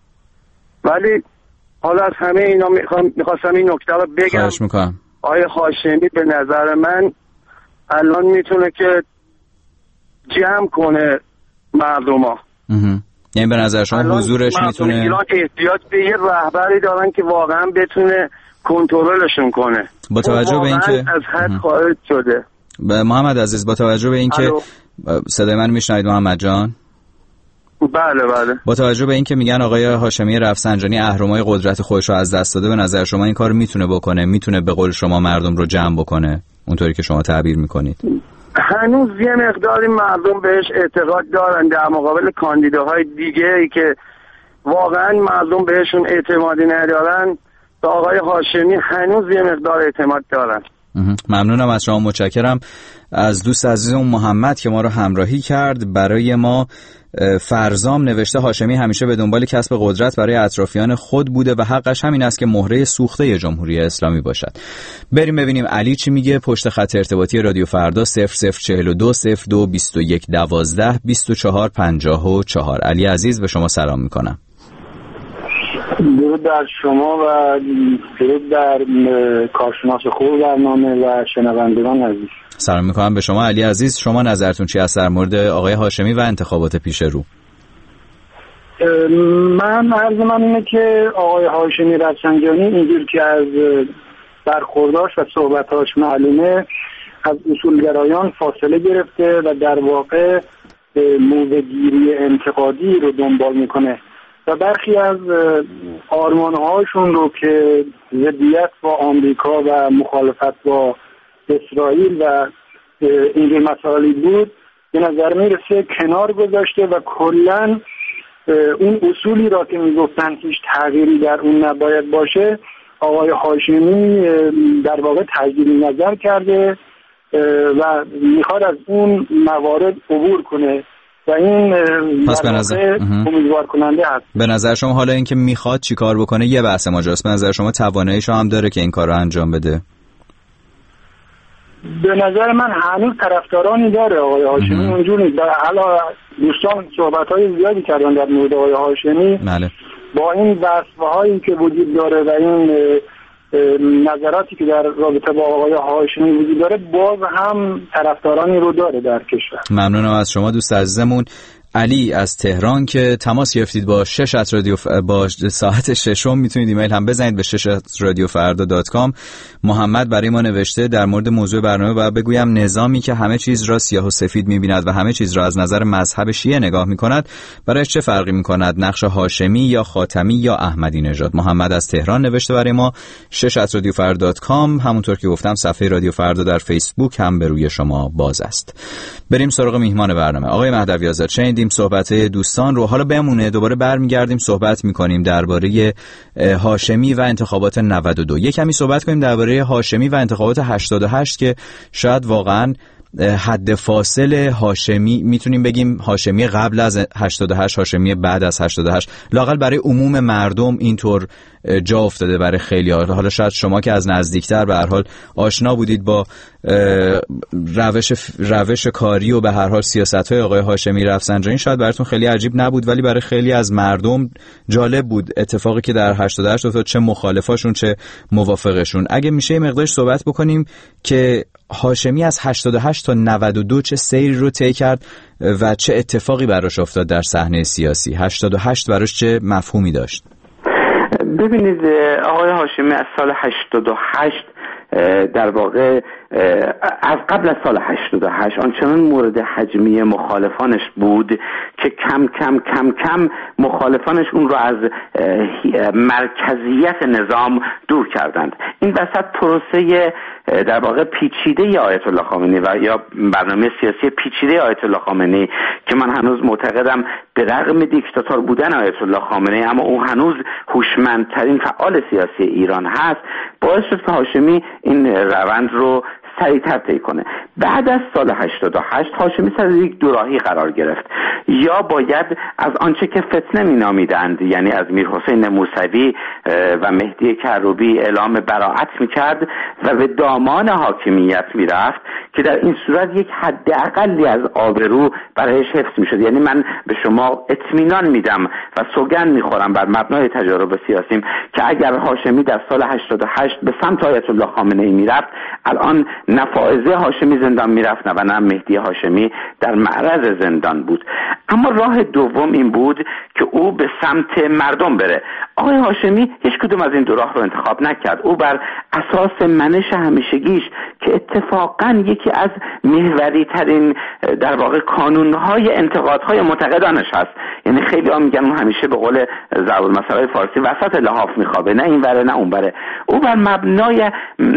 ولی حالا از همه اینا میخوام میخواستم این نکته رو بگم. خواهش میکنم. آقای هاشمی به نظر من الان میتونه که جمع کنه مردما. یعنی به نظر شما حضورش میتونه ایران احتیاج به یه رهبری دارن که واقعا بتونه کنترلشون کنه. با توجه به اینکه از حد خارج شده. به محمد عزیز با توجه به اینکه صدای من میشنوید محمد جان؟ بله بله. با توجه به اینکه میگن آقای هاشمی رفسنجانی اهرم‌های قدرت خودش رو از دست داده، به نظر شما این کار میتونه بکنه؟ میتونه به قول شما مردم رو جمع بکنه اونطوری که شما تعبیر میکنید؟ هنوز یه مقداری مردم بهش اعتقاد دارن در مقابل کاندیداهای دیگه ای که واقعا مردم بهشون اعتمادی ندارن. به آقای هاشمی هنوز یه مقدار اعتماد دارن. ممنونم از شما، متشکرم. از دوست عزیزم محمد که ما رو همراهی کرد. برای ما فرزام نوشته هاشمی همیشه به دنبال کسب قدرت برای اطرافیان خود بوده و حقش همین است که مهره سوخته جمهوری اسلامی باشد. بریم ببینیم علی چی میگه. پشت خط ارتباطی رادیو فردا صفر صفر چهل و دو صفر دو بیست و یک دوازده بیست و چهار پنجاه و چهار. علی عزیز به شما سلام میکنم. درود در شما و درود در کارشناس خوب برنامه و شنوندگان عزیز. سلام میکنم به شما علی عزیز. شما نظرتون چی است در مورد آقای هاشمی و انتخابات پیش رو؟ من عرض من اینه که آقای هاشمی رفسنجانی اینجور که از برخورداش و صحبتاش معلومه از اصولگرایان فاصله گرفته و در واقع موضع‌گیری انتقادی رو دنبال میکنه و برخی از آرمانهاشون رو که ضدیت با آمریکا و مخالفت با اسرائیل و اینجور مسائلی بود به نظر میرسه کنار گذاشته و کلن اون اصولی را که میگفتن هیچ تغییری در اون نباید باشه آقای هاشمی در واقع تجدید نظر کرده و میخواد از اون موارد عبور کنه و این پس به نظر امیدوار کننده هست. به نظر شما حالا اینکه میخواد چی کار بکنه یه بحث ماجراست، به نظر شما تواناییشو هم داره که این کار رو انجام بده؟ به نظر من هنوز طرفدارانی داره آقای هاشمی، اونجور نیست. حالا دوستان صحبت‌های زیادی کردن در مورد آقای هاشمی. بله. با این وصف‌هایی که وجود داره و این نظراتی که در رابطه با آقای هاشمی وجود داره باز هم طرفدارانی رو داره در کشور. ممنونم از شما دوست عزیزمون علی از تهران که تماس گرفتید با شش ات رادیو ف... با ساعت ششم. میتونید ایمیل هم بزنید به شش ات رادیو فردا دات کام. محمد برای ما نوشته در مورد موضوع برنامه باید بگویم نظامی که همه چیز را سیاه و سفید می‌بیند و همه چیز را از نظر مذهب شیعه نگاه می‌کند برایش چه فرقی می‌کند نقش هاشمی یا خاتمی یا احمدی نژاد؟ محمد از تهران نوشته برای ما. شش ات رادیو فردا دات کام. همونطور که گفتم صفحه رادیو فردا در فیسبوک هم به روی شما باز است. بریم سراغ میهمان برنامه. آقای مهدوی آزاد شنیدیم صحبت دوستان رو، حالا بمونه دوباره برمیگردیم صحبت میکنیم درباره هاشمی و انتخابات نود و دو. یک کمی صحبت کنیم درباره هاشمی و انتخابات هشتاد و هشت که شاید واقعا حد فاصل هاشمی، میتونیم بگیم هاشمی قبل از هشتاد و هشت، هاشمی بعد از هشتاد و هشت، لااقل برای عموم مردم اینطور جا افتاده برای خیلی ها. حالا شاید شما که از نزدیکتر به هر حال آشنا بودید با روش روش کاری و به هر حال سیاست‌های آقای هاشمی رفسنجانی، شاید براتون خیلی عجیب نبود، ولی برای خیلی از مردم جالب بود اتفاقی که در هشتاد و هشت افتاد، چه مخالفاشون چه موافقشون. اگه میشه یه مقدار صحبت بکنیم که هاشمی از هشتاد و هشت تا نود و دو چه سیری رو طی کرد و چه اتفاقی براش افتاد در صحنه سیاسی. هشتاد و هشت براش چه مفهومی داشت؟ ببینید آقای هاشمی از سال هشتاد و هشت در واقع از قبل از سال هشتاد و هشت آنچنان مورد حجمی مخالفانش بود که کم کم کم کم مخالفانش اون رو از مرکزیت نظام دور کردند. این وسط پروسه در واقع پیچیده آیت الله خامنه‌ای و یا برنامه سیاسی پیچیده آیت الله خامنه‌ای که من هنوز معتقدم به رغم دیکتاتور بودن آیت الله خامنه‌ای اما او هنوز هوشمندترین فعال سیاسی ایران هست، باعث شد که هاشمی این روند رو سریع‌تر طی کنه. بعد از سال هشتاد و هشت هاشمی سر یک دوراهی قرار گرفت، یا باید از آنچه که فتنه می‌نامیدند، یعنی از میرحسین موسوی و مهدی کروبی اعلام براءت می‌کرد و به دامان حاکمیت می‌رفت که در این صورت یک حد اقلی از آبرو برایش حفظ می‌شد. یعنی من به شما اطمینان میدم و سوگند می‌خورم بر مبنای تجارب سیاسیم که اگر هاشمی در سال هشتاد و هشت به سمت آیت الله خامنه‌ای می‌رفت، الان نه فائزه هاشمی زندان میرفت و نه مهدی هاشمی در معرض زندان بود. اما راه دوم این بود که او به سمت مردم بره. آقای هاشمی هیچ کدوم از این دو راه رو انتخاب نکرد. او بر اساس منش همیشگیش که اتفاقا یکی از محوری ترین در واقع کانونهای انتقادهای معتقدانش هست، یعنی خیلی ها میگن اون همیشه به قول ضرب المثل فارسی وسط لحاف میخوابه، نه این وره نه اون وره. او بر مبنای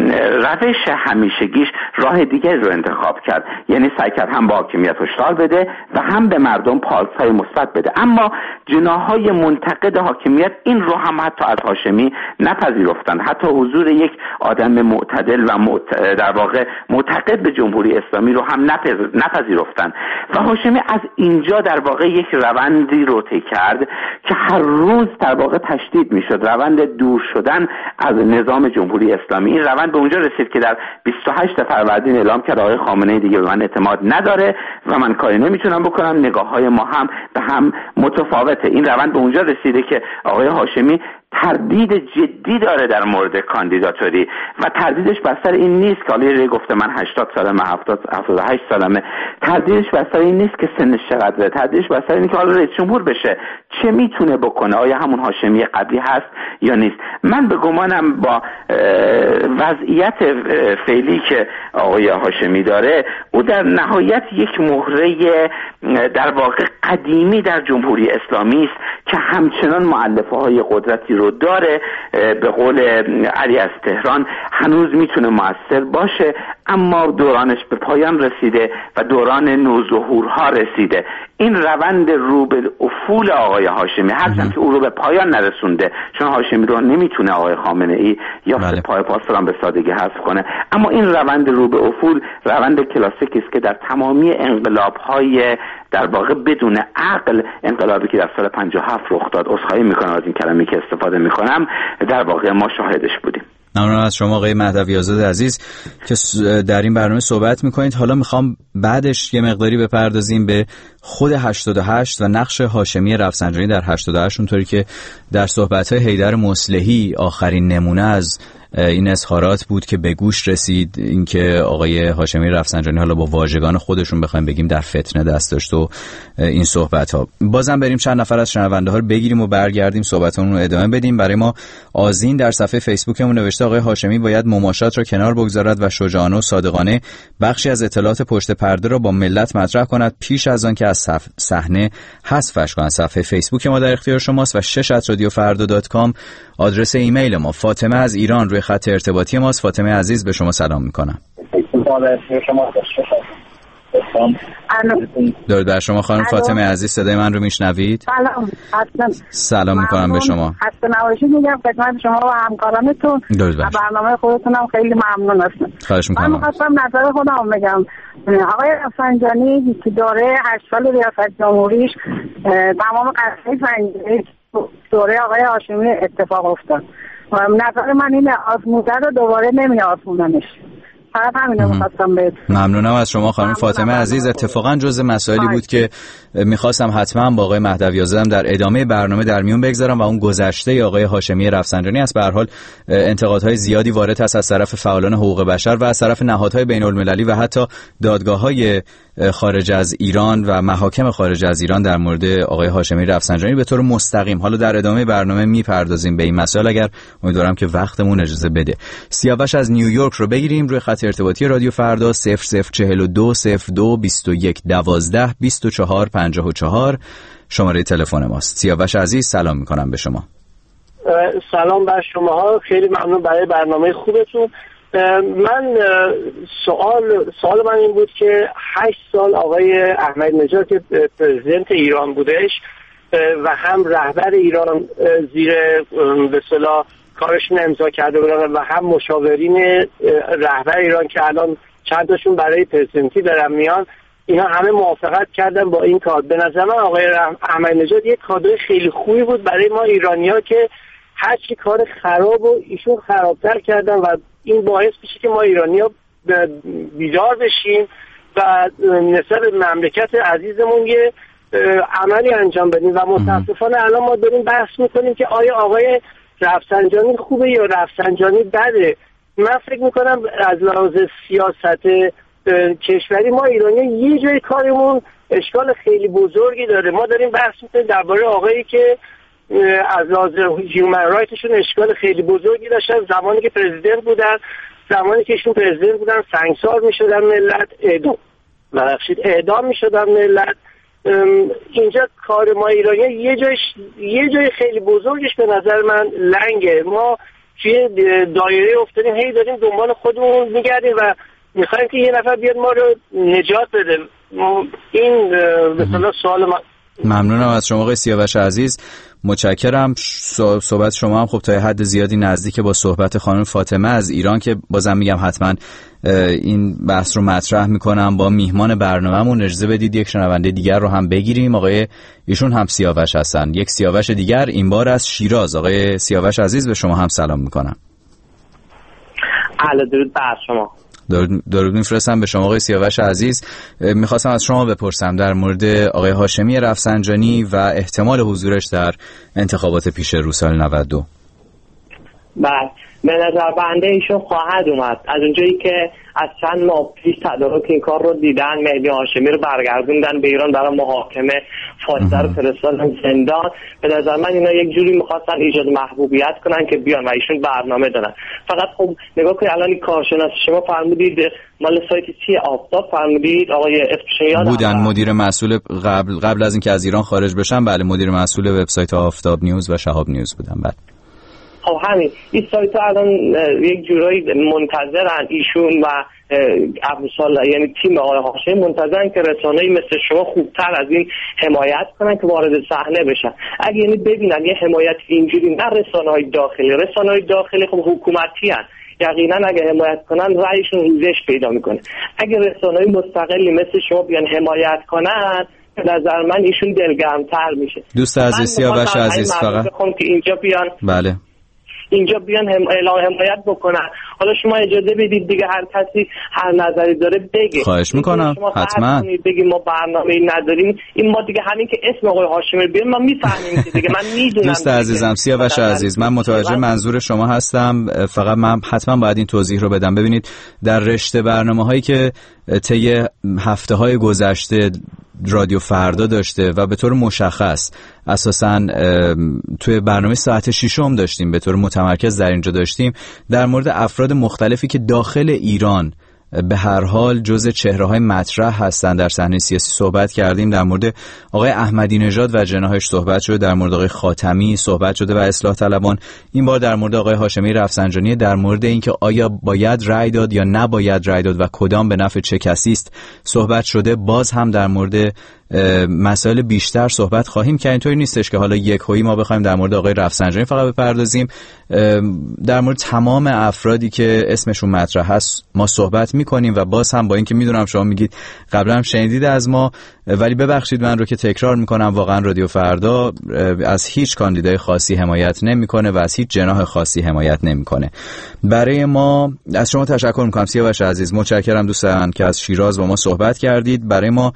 روش همیشگیش راه دیگه رو انتخاب کرد، یعنی سعی کرد هم با حاکمیت هشدار بده و هم به مردم پالس‌های مثبت بده. اما جناح‌های منتقد حاکمیت این رو هم حتی از هاشمی نپذیرفتند، حتی حضور یک آدم معتدل و معت... در واقع معتقد به جمهوری اسلامی رو هم نپذ... نپذیرفتند و هاشمی از اینجا در واقع یک روندی رو طی کرد که هر روز در واقع تشدید می‌شد، روند دور شدن از نظام جمهوری اسلامی. این روند به اونجا رسید که در بیست و هشت فروردین اعلام کرد آقای خامنه‌ای دیگه به من اعتماد نداره و من کاری نمیتونم بکنم، نگاه‌های ما هم به هم متفاوته. این روند به اونجا رسیده که آقای هاشمی تردید جدی داره در مورد کاندیداتوری و تردیدش بر سر این نیست که حالا گفته من هشتاد سالمه، هفتاد هفتاد و هشت سالمه، تردیدش بر سر این نیست که سنش چقدره، تردیدش بر سر اینه که حالا رئیس جمهور بشه چه میتونه بکنه، آیا همون هاشمی قبلی هست یا نیست. من به گمانم با وضعیت فعلی که آقای هاشمی داره، او در نهایت یک مهره در واقع قدیمی در جمهوری اسلامی است که همچنان مؤلفه های قدرتی رو داره. به قول علی از تهران هنوز میتونه مؤثر باشه، اما دورانش به پایان رسیده و دوران نوظهورها رسیده. این روند رو به افول آقای هاشمی هرچند که او رو به پایان نرسونده، چون هاشمی رو نمیتونه آقای خامنه‌ای یا بله. پای پاسداران به سادگی حذف کنه، اما این روند رو به افول روند کلاسیکی است که در تمامی انقلاب‌های در واقع بدون عقل، انقلابی که در سال پنجاه و هفت رخ داد، عذرخواهی میکنم از این کلمه‌ای که استفاده میکنم، در واقع ما شاهدش بودیم. ممنون از شما آقای مهدوی آزاد عزیز که در این برنامه صحبت میکنید. حالا میخوام بعدش یه مقداری بپردازیم به خود هشتاد و هشت و نقش هاشمی رفسنجانی در هشتاد و هشت، اونطوری که در صحبت‌های حیدر مصلحی آخرین نمونه از این اظهارات بود که به گوش رسید، اینکه آقای هاشمی رفسنجانی حالا با واژگان خودشون بخوایم بگیم در فتنه دست داشت و این صحبت ها. بازم بریم چند نفر از شنونده ها رو بگیریم و برگردیم صحبتمون رو ادامه بدیم. برای ما آذین در صفحه فیسبوکمون نوشته آقای هاشمی باید مماشات را کنار بگذارد و شجاعانه و صادقانه بخشی از اطلاعات پشت پرده را با ملت مطرح کند پیش از آن که از صحنه حذفش کند. صفحه فیسبوک ما در اختیار شماست و شش ات رادیو فردا دات کام آدرس ایمیل ما. فاطمه از ایران روی خط ارتباطی ماست. فاطمه عزیز به شما سلام میکنم. درود بر شما خانم فاطمه عزیز، صدای من رو میشنوید؟ سلام. سلام میکنم به شما. خسته نباشید میگم خدمت شما و همکارانتون. برنامه خودتونم خیلی ممنون هستم. خواهش میکنم. من می‌خواستم نظر خودم بگم. آقای رفسنجانی که دوره هشت سال ریاست جمهوریش تمام قضیه سنگینی دوره آقای هاشمی اتفاق افتاد. نظر من اینه آزموده رو دوباره نمی آزموننش. فقط همینو می‌خواستم بهت. ممنونم از شما خانم فاطمه عزیز. اتفاقا جزء مسائلی بود که میخواستم حتما با آقای مهدوی آزادم در ادامه برنامه در میون بگذارم و اون گذشته آقای هاشمی رفسنجانی است. به هر حال انتقادهای زیادی وارد هست از طرف فعالان حقوق بشر و از طرف نهادهای بین‌المللی و حتی دادگاه‌های خارج از ایران و محاکم خارج از ایران در مورد آقای هاشمی رفسنجانی به طور مستقیم. حالا در ادامه برنامه میپردازیم به این مسائل اگر امیدوارم که وقتمون اجازه بده. سیاوش از نیویورک رو بگیریم روی خط ارتباطی رادیو فردا صفر صفر چهل و دو صفر دو بیست و یک دوازده بیست و چهار پنجاه و چهار شماره تلفن ماست. سیاوش عزیز سلام میکنم به شما. سلام بر شما، خیلی ممنون برای برنامه خوبتون. من سوال سوال من این بود که هشت سال آقای احمدی نژاد که پرزیدنت ایران بودش و هم رهبر ایران زیر به اصطلاح کارشون امضا کرده بودن و هم مشاورین رهبر ایران که الان چند تاشون برای پرزیدنتی دارن میان، اینا همه موافقت کردن با این کار. به نظر من آقای احمدی نژاد یک کادر خیلی خوبی بود برای ما ایرانی‌ها که هر چی کار خراب و ایشون خرابتر کردن و این باعث میشه که ما ایرانی‌ها بیدار بشیم و نسبت به مملکت عزیزمون یه عملی انجام بدیم. و متاسفانه الان ما داریم بحث میکنیم که آیا آقای رفسنجانی خوبه یا رفسنجانی بده. من فکر میکنم از لحاظ سیاست کشوری ما ایرانی یه جای کارمون اشکال خیلی بزرگی داره. ما داریم بحث میکنیم درباره آقایی که از لحاظ هیومن رایتشون اشکال خیلی بزرگی داشتن زمانی که پرزیدنت بودن، زمانی که ایشون پرزیدنت بودن سنگسار میشدن ملت، اعدام ببخشید اعدام میشدن ملت. اینجا کار ما ایرانی یه جایش یه جای خیلی بزرگش به نظر من لنگه. ما توی دایره افتادیم، هی داریم دنبال خودمون میگردیم و میخوایم که یه نفر بیاد ما رو نجات بده. این به اصطلاح سوال ما. ممنونم از شما آقای سیاوش عزیز، متشکرم. صحبت شما هم خب تا حد زیادی نزدیک با صحبت خانم فاطمه از ایران که بازم میگم حتما این بحث رو مطرح میکنم با میهمان برنامه‌مون. اجازه بدید یک شنونده دیگر رو هم بگیریم. آقای ایشون هم سیاوش هستن، یک سیاوش دیگر این بار از شیراز. آقای سیاوش عزیز به شما هم سلام میکنم. اهلا درود بر شما. درود میفرستم به شما آقای سیاوش عزیز. میخواستم از شما بپرسم در مورد آقای هاشمی رفسنجانی و احتمال حضورش در انتخابات پیش رو سال نود و دو. بله، به نظر بنده ایشون خواهد اومد. از اونجایی که از چند ماه پیش تدارک این کار رو دیدن، مهدی هاشمی رو برگردوندن به ایران برای محاکمه، فاسده رو فرستادن زندان. به نظر من اینا یک جوری میخواستن ایجاد محبوبیت کنن که بیان و ایشون برنامه دارن. فقط خب نگاه کنید الان این کارشناس شما فرمودید مال سایت چی آفتاب فرمودید آقای اسمشیان بودن مدیر مسئول قبل قبل از اینکه از ایران خارج بشن. بله، مدیر مسئول وبسایت آفتاب نیوز و شهاب نیوز بودن. بله خب همین این سایت ها الان یک جورایی منتظرن ایشون و ابوسال، یعنی تیم آقای هاشمی منتظرن که رسانه‌ای مثل شما خوبتر از این حمایت کنن که وارد صحنه بشن. اگه یعنی ببینن یه حمایت اینجوری، نه رسانه‌های داخلی، رسانه‌های داخلی خب حکومتی هستن، یقینا اگه حمایت کنن رأیشون ریزش پیدا میکنه. اگه رسانه‌های مستقلی مثل شما بیان حمایت کنن به نظر من ایشون دلگرم‌تر میشه. دوست عزیز سیاوش عزیز فقط که اینجا بیان بله اینجا بیان هم اعلام حمایت بکنن. حالا شما اجازه بدید دیگه هر کسی هر نظری داره بگه. خواهش میکنم حتما. بگیم ما برنامه‌ای نداریم، این ما دیگه همین که اسم آقای هاشمی رو بیاریم ما میفهمیم که دیگه من میدونم. دوست عزیزم سیاوش عزیز، من متوجه منظور شما هستم، فقط من حتما باید این توضیح رو بدم. ببینید در رشته برنامه‌هایی که طی هفته‌های گذشته رادیو فردا داشته و به طور مشخص اساساً توی برنامه ساعت ششم داشتیم، به طور متمرکز در اینجا داشتیم در مورد افراد مختلفی که داخل ایران به هر حال جزء چهره‌های مطرح هستن در صحنه سیاسی. صحبت کردیم در مورد آقای احمدی نژاد و جناحش صحبت شده، در مورد آقای خاتمی صحبت شده و اصلاح طلبان. این بار در مورد آقای هاشمی رفسنجانی، در مورد اینکه آیا باید رأی داد یا نباید رأی داد و کدام به نفع چه کسی است صحبت شده. باز هم در مورد مسائل بیشتر صحبت خواهیم که اینطوری نیستش که حالا یک هایی ما بخوایم در مورد آقای رفسنجانی فقط بپردازیم. در مورد تمام افرادی که اسمشون مطرح هست ما صحبت میکنیم و باز هم با اینکه میدونم شما میگید قبلا هم شنیدید از ما، ولی ببخشید من رو که تکرار میکنم، واقعا رادیو فردا از هیچ کاندیدای خاصی حمایت نمیکنه و از هیچ جناح خاصی حمایت نمیکنه. برای ما از شما تشکر میکنم سیاوش عزیز، متشکرم دوستان که از شیراز با ما صحبت کردید. برای ما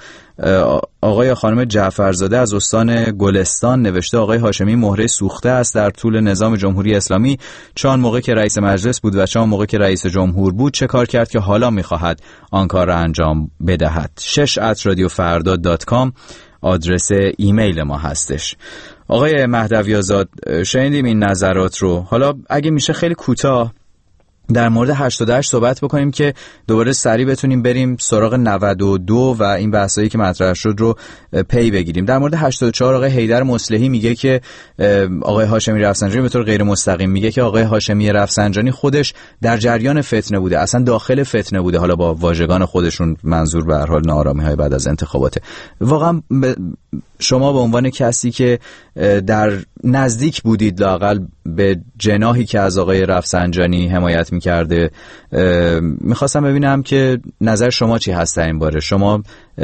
آقای خانم جعفرزاده از استان گلستان نوشته آقای هاشمی مهره سوخته است در طول نظام جمهوری اسلامی، چون موقع که رئیس مجلس بود و چون موقع که رئیس جمهور بود چه کار کرد که حالا میخواهد آن کار را انجام بدهد. شش ات رادیو فردا دات کام آدرس ایمیل ما هستش. آقای مهدوی آزاد شنیدیم این نظرات رو، حالا اگه میشه خیلی کوتاه در مورد هشتاد و هشت صحبت بکنیم که دوباره سریع بتونیم بریم سراغ نود و دو و این بحثایی که مطرح شد رو پی بگیریم. در مورد هشتاد و چهار آقای حیدر مصلحی میگه که آقای هاشمی رفسنجانی به طور غیر مستقیم میگه که آقای هاشمی رفسنجانی خودش در جریان فتنه بوده، اصلا داخل فتنه بوده، حالا با واژگان خودشون، منظور به هر حال ناآرامی‌های بعد از انتخاباته. واقعا شما به عنوان کسی که در نزدیک بودید لااقل به جناحی که از آقای رفسنجانی حمایت میکرده، میخواستم ببینم که نظر شما چی هست در این باره، شما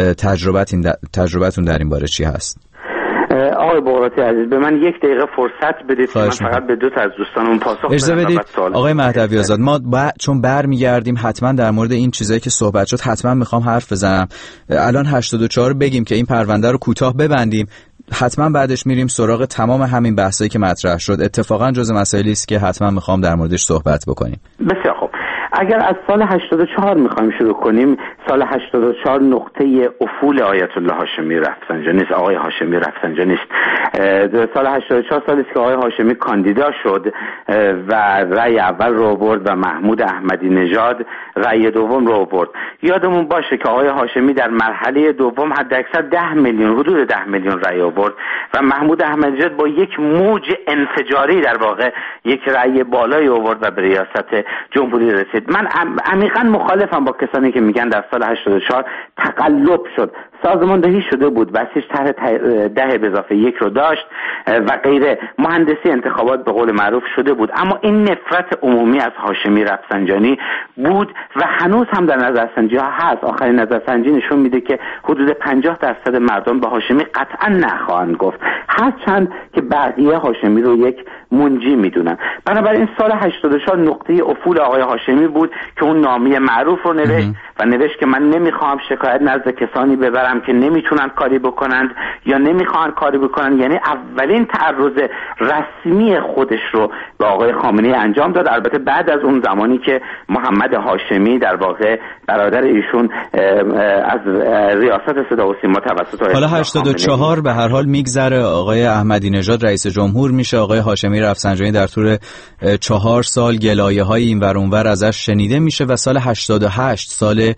تجربتون در این باره چی هست؟ آقای بغراتی عزیز به من یک دقیقه فرصت بدید که من فقط به دو تا از دوستانم پاسخ اجازه بدید. آقای مهدوی بدم. آزاد ما با... چون برمیگردیم حتما در مورد این چیزایی که صحبت شد حتما میخوام حرف بزنم. الان هشتاد و چهار بگیم که این پرونده رو کوتاه ببندیم، حتما بعدش میریم سراغ تمام همین بحثایی که مطرح شد. اتفاقا جزء مسائلی است که حتما میخوام در موردش صحبت بکنیم. بسیار خوب. اگر از سال هشتاد و چهار میخوایم شروع کنیم، سال هشتاد و چهار نقطه افول آیت الله هاشمی رفسنجانی است، آقای هاشمی رفسنجانی است. سال هشتاد و چهار سالی است که آقای هاشمی کاندیدا شد و رأی اول رو آورد و محمود احمدی نژاد رأی دوم رو آورد. یادمون باشه که آقای هاشمی در مرحله دوم حداکثر ده میلیون، حدود ده میلیون رأی آورد و محمود احمدی نژاد با یک موج انفجاری در واقع یک رأی بالایی آورد و به ریاست جمهوری رسید. من عمیقا مخالفم با کسانی که میگن در سال هشتاد و چهار تقلب شد. سازماندهی شده بود، بسیج طرح ده به اضافه یک رو داشت و غیره، مهندسی انتخابات به قول معروف شده بود، اما این نفرت عمومی از هاشمی رفسنجانی بود و هنوز هم در نظرسنجی ها هست. آخرین نظرسنجی نشون میده که حدود پنجاه درصد مردم به هاشمی قطعا نخواهند گفت، هرچند که بقیه هاشمی رو یک منجی میدونن. بنابراین سال هشتاد و چهار نقطه افول آقای هاشمی بود که اون نامه معروف رو نوشت و نوشت که من نمیخوام شکایت نزد کسانی ببرم که نمیتونن کاری بکنند یا نمیخوان کاری بکنن. یعنی اولین تعرض رسمی خودش رو به آقای خامنه‌ای انجام داد، البته بعد از اون زمانی که محمد هاشمی در واقع برادر ایشون از ریاست صدا و سیما توسط حالا هشتاد و چهار به هر حال میگذره، آقای احمدی نژاد رئیس جمهور میشه، آقای هاشمی رفسنجانی در طول چهار سال گلایه‌های این ور اون ور ازش شنیده میشه و سال هشتاد و هشت سال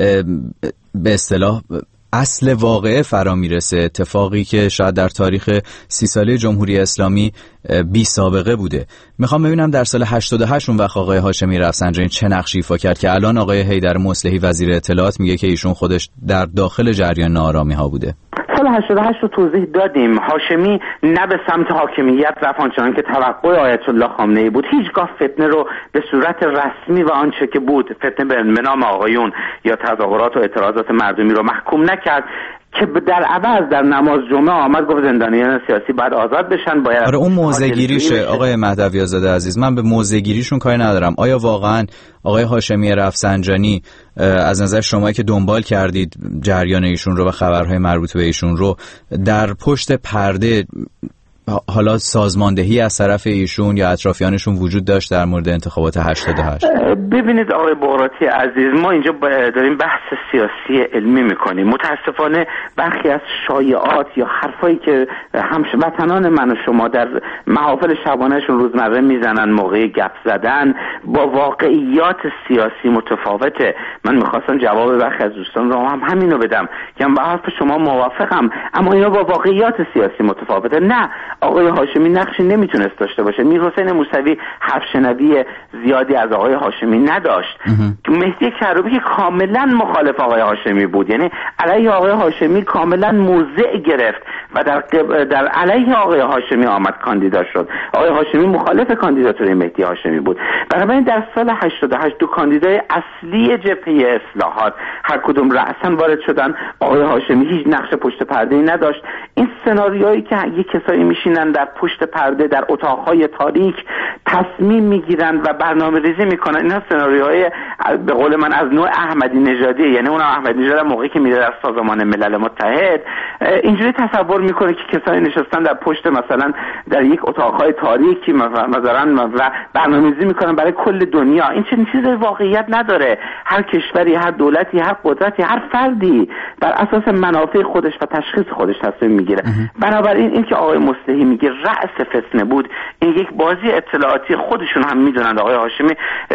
به اصطلاح اصل واقعه فرا میرسه، اتفاقی که شاید در تاریخ سی ساله جمهوری اسلامی بی سابقه بوده. میخوام ببینم در سال هشتاد و هشت اون وقت آقای هاشمی رفسنجانی چه نقشی ایفا کرد که الان آقای حیدر مصلحی وزیر اطلاعات میگه که ایشون خودش در داخل جریان ناآرامی ها بوده. سال هشتاد و هشت رو توضیح دادیم. هاشمی نه به سمت حاکمیت رفت آنچنان که توقع آیت الله خامنه‌ای بود، هیچگاه فتنه رو به صورت رسمی و آنچه که بود فتنه به نام آقایون یا تظاهرات و اعتراضات مردمی رو محکوم نکرد، که در عوض در نماز جمعه آمد گفت زندانیان سیاسی باید آزاد بشن. باید آره اون موضع‌گیریشه. آقای مهدوی آزاده عزیز، من به موضع‌گیریشون کاری ندارم. آیا واقعا آقای هاشمی رفسنجانی از نظر شما که دنبال کردید جریان ایشون رو و خبرهای مربوط به ایشون رو، در پشت پرده حالا سازماندهی از طرف ایشون یا اطرافیانشون وجود داشت در مورد انتخابات هشتاد و هشت؟ ببینید آقای بغراتی عزیز، ما اینجا داریم بحث سیاسی علمی میکنیم. متاسفانه برخی از شایعات یا حرفایی که هموطنان من و شما در محافل شبانهشون روزمره میزنن موقع گپ زدن با واقعیات سیاسی متفاوته. من میخواستم جواب برخی از دوستان رو هم همینو بدم که با حرف شما موافقم، اما اینا با واقعیات سیاسی متفاوته. نه، آقای هاشمی نقشی نمیتونست داشته باشه. میرحسین موسوی حرف شنوی زیادی از آقای هاشمی نداشت. مهدی کروبی که کاملا مخالف آقای هاشمی بود، یعنی علیه آقای هاشمی کاملا موضع گرفت و در در علیه آقای هاشمی آمد کاندیدا شد. آقای هاشمی مخالف کاندیداتوری مهدی هاشمی بود. بنابراین در سال هشتاد و هشت دو کاندیدای اصلی جبهه اصلاحات هر کدوم رأساً وارد شدن. آقای هاشمی هیچ نقش پشت پرده‌ای نداشت. این سناریویی که یک کسایی میشینن در پشت پرده در اتاقهای تاریک تصمیم میگیرن و برنامه ریزی میکنن، اینا سناریوهای به قول من از نوع احمدی نژادی، یعنی اون احمدی نژاد موقعی که میره در سازمان ملل متحد اینجوری تصور میکنه که کسایی نشستن در پشت مثلا در یک اتاقهای تاریکی مثلا و برنامه‌ریزی میکنن برای کل دنیا. این چنین چیزی واقعیت نداره. هر کشوری، هر دولتی، هر قدرتی، هر فردی بر اساس منافع خودش و تشخیص خودش تصمیم میگیره. بنابراین این که آقای مصلحی میگه رأس فتنه بود، این یک بازی اطلاعاتی خودشون هم میدونند. آقای هاشمی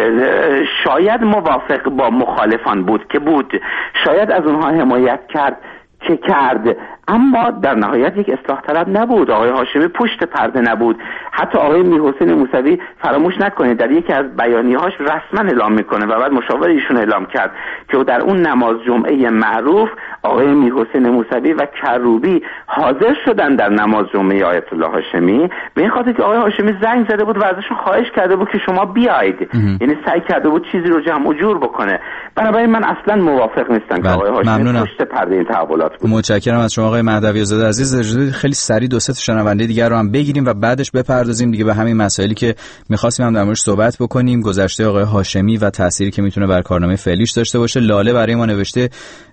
شاید موافق با مخالفان بود که بود، شاید از اونها حمایت کرد که کرد، اما در نهایت یک اصلاح طلب نبود. آقای هاشمی پشت پرده نبود. حتی آقای میرحسین موسوی فراموش نکنید در یکی از بیانیه‌هاش رسما اعلام میکنه و بعد مشاور ایشون اعلام کرد که در اون نماز جمعه معروف آقای میرحسین موسوی و کروبی حاضر شدن در نماز جمعه آیت الله هاشمی به این خاطر که آقای هاشمی زنگ زده بود و ازشون خواهش کرده بود که شما بیاید، یعنی سعی کرده بود چیزی رو جمع و جور بکنه. بنابراین من اصلا موافق نیستم که آقای هاشمی پشت پرده این تحولات بود. متشکرم از شما آقای مهدوی زاده عزیز. اجازه خیلی سریع دو سه تا شنونده دیگر رو هم بگیریم و بعدش بپردازیم دیگه به همین مسائلی که می‌خواستیم هم در موردش صحبت بکنیم، گذشته آقای هاشمی و تأثیری که میتونه بر کارنامه فعلیش داشته باشه. لاله برای ما نوشته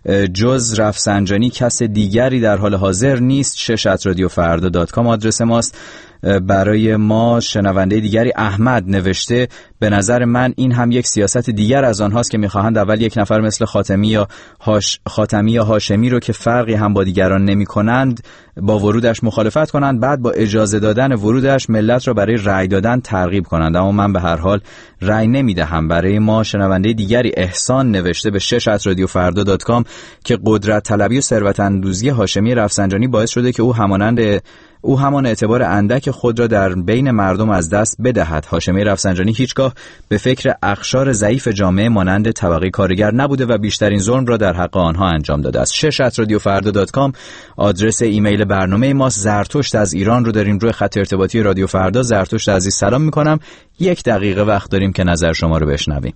جز رفسنجانی کس دیگری در حال حاضر نیست. شش ات رادیو فردا دات کام آدرس ماست. برای ما شنونده دیگری احمد نوشته به نظر من این هم یک سیاست دیگر از آنهاست که میخواهند اول یک نفر مثل خاتمی یا هاش خاتمی یا هاشمی رو که فرقی هم با دیگران نمی کنند با ورودش مخالفت کنند، بعد با اجازه دادن ورودش ملت را برای رأی دادن ترغیب کنند. اما من به هر حال رأی نمیدهم. برای ما شنونده دیگری احسان نوشته به شش ات رادیو فردا دات کام که قدرت طلبی و ثروت اندوزی هاشمی رفسنجانی باعث شده که او همانند او همان اعتبار اندک خود را در بین مردم از دست بدهد. هاشمی رفسنجانی هیچگاه به فکر اقشار ضعیف جامعه مانند طبقه کارگر نبوده و بیشترین ظلم را در حق آنها انجام داده است. شش ات رادیو فردا دات کام آدرس ایمیل برنامه ماست. زرتشت از ایران رو داریم روی خط ارتباطی رادیو فردا. زرتشت عزیز سلام میکنم. یک دقیقه وقت داریم که نظر شما رو بشنویم.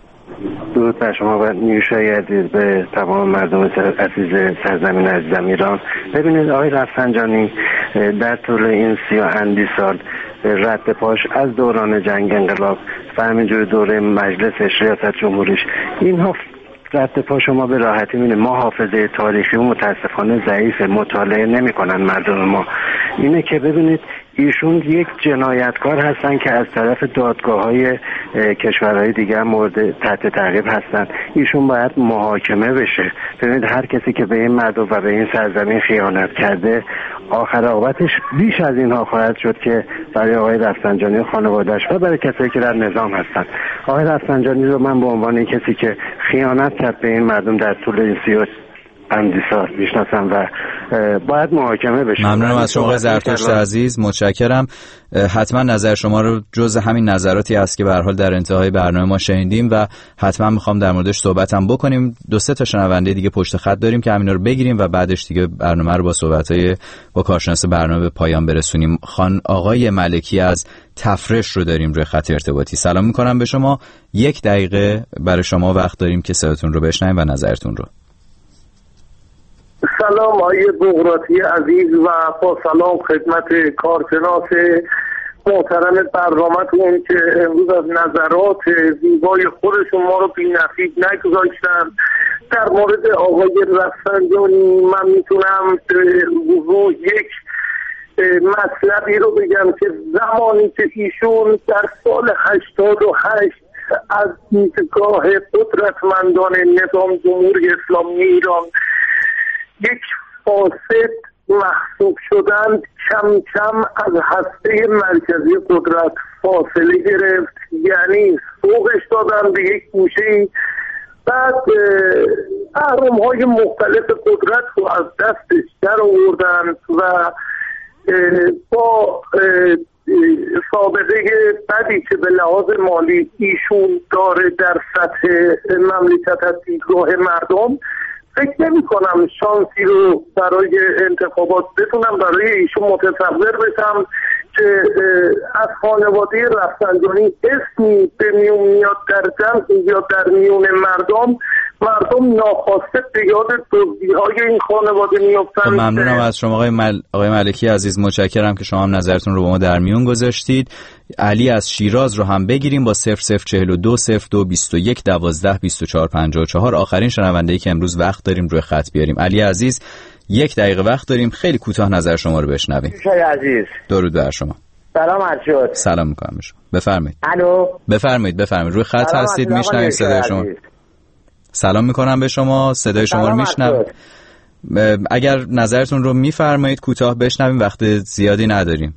درود بر شما و نیوشای عزیز، به تمام مردم عزیز سرزمین عزیزم ایران. ببینید آقای رفسنجانی در طول این سی و اندی سال رد پاش از دوران جنگ انقلاب و همینجور دوره مجلسش، ریاست جمهوریش، اینها رد پا شما به راحتی می‌بینید. ما حافظه تاریخی و متاسفانه ضعیف، مطالعه نمی‌کنن مردم ما. اینه که ببینید ایشون یک جنایتکار هستن که از طرف دادگاه‌های کشورهای دیگر مورد تحت تعقیب هستن. ایشون باید محاکمه بشه. ببینید هر کسی که به این مردم و به این سرزمین خیانت کرده آخر عاقبتش بیش از اینها خواهد شد که برای آقای رفسنجانی و خانواده‌اش و برای کسایی که در نظام هستن. آقای رفسنجانی رو من به عنوان این کسی که خیانت کرد به این مردم در طول این سی و اندی سال میشناسم و باید محاکمه بشه. ممنونم از شما زرتشت عزیز، متشکرم. حتما نظر شما رو جز همین نظراتی است که به هر حال در انتهای برنامه ما شنیدیم و حتما میخوام در موردش صحبتم بکنیم. دو سه تا شنونده دیگه پشت خط داریم که همینا رو بگیریم و بعدش دیگه برنامه رو با صحبت‌های با کارشناس برنامه به پایان برسونیم. خان آقای ملکی از تفرش رو داریم روی خط ارتباطی. سلام میکنم به شما. یک دقیقه برای شما وقت داریم که صداتون رو بشنویم و نظرتون رو. سلام آقای بغراتی عزیز و با سلام خدمت کارشناس محترم برنامه‌تون که امروز از نظرات زیبای خودشون ما رو بی‌نفیذ نگذاشتن. در مورد آقای رفسنجانی من میتونم وضوح یک مطلبی رو بگم که زمانی که ایشون در سال هشتاد و هشت از دیدگاه قدرتمندان نظام جمهوری اسلامی ایران یک فاسد محسوب شدند، کم کم از هسته مرکزی قدرت فاصله گرفت، یعنی دادن به یک گوشه. بعد اهرم های مختلف قدرت رو از دستش در آوردن و با سابقه بدی که به لحاظ مالی ایشون داره در سطح مملکت از دیدگاه مردم، فکر نمی کنم شانسی رو برای انتخابات بتونم برای ایشون متصور بشم که از خانواده رفسنجانی اسمی به میون میاد در جمع یا در میون مردم مردم ناخواسته به یاد دزدی‌های این خانواده میافتن. ممنونم از شما آقای, مل... آقای ملکی عزیز، متشکرم که شما هم نظرتون رو با ما در میون گذاشتید. علی از شیراز رو هم بگیریم با صفر صفر چهل و دو صفر دو بیست و یک دوازده بیست و چهار پنجاه و چهار. آخرین شنونده‌ای که امروز وقت داریم روی خط بیاریم. علی عزیز یک دقیقه وقت داریم، خیلی کوتاه نظر شما رو بشنویم. شای عزیز درود بر شما. سلام عرض شد. سلام میکنم به شما. بفرمایید. الو بفرمایید بفرمایید روی خط هستید، میشنویم صدای شما. سلام میکنم به شما، صدای شما رو میشنوم. اگر نظرتون رو میفرمایید کوتاه بشنویم، وقت زیادی نداریم.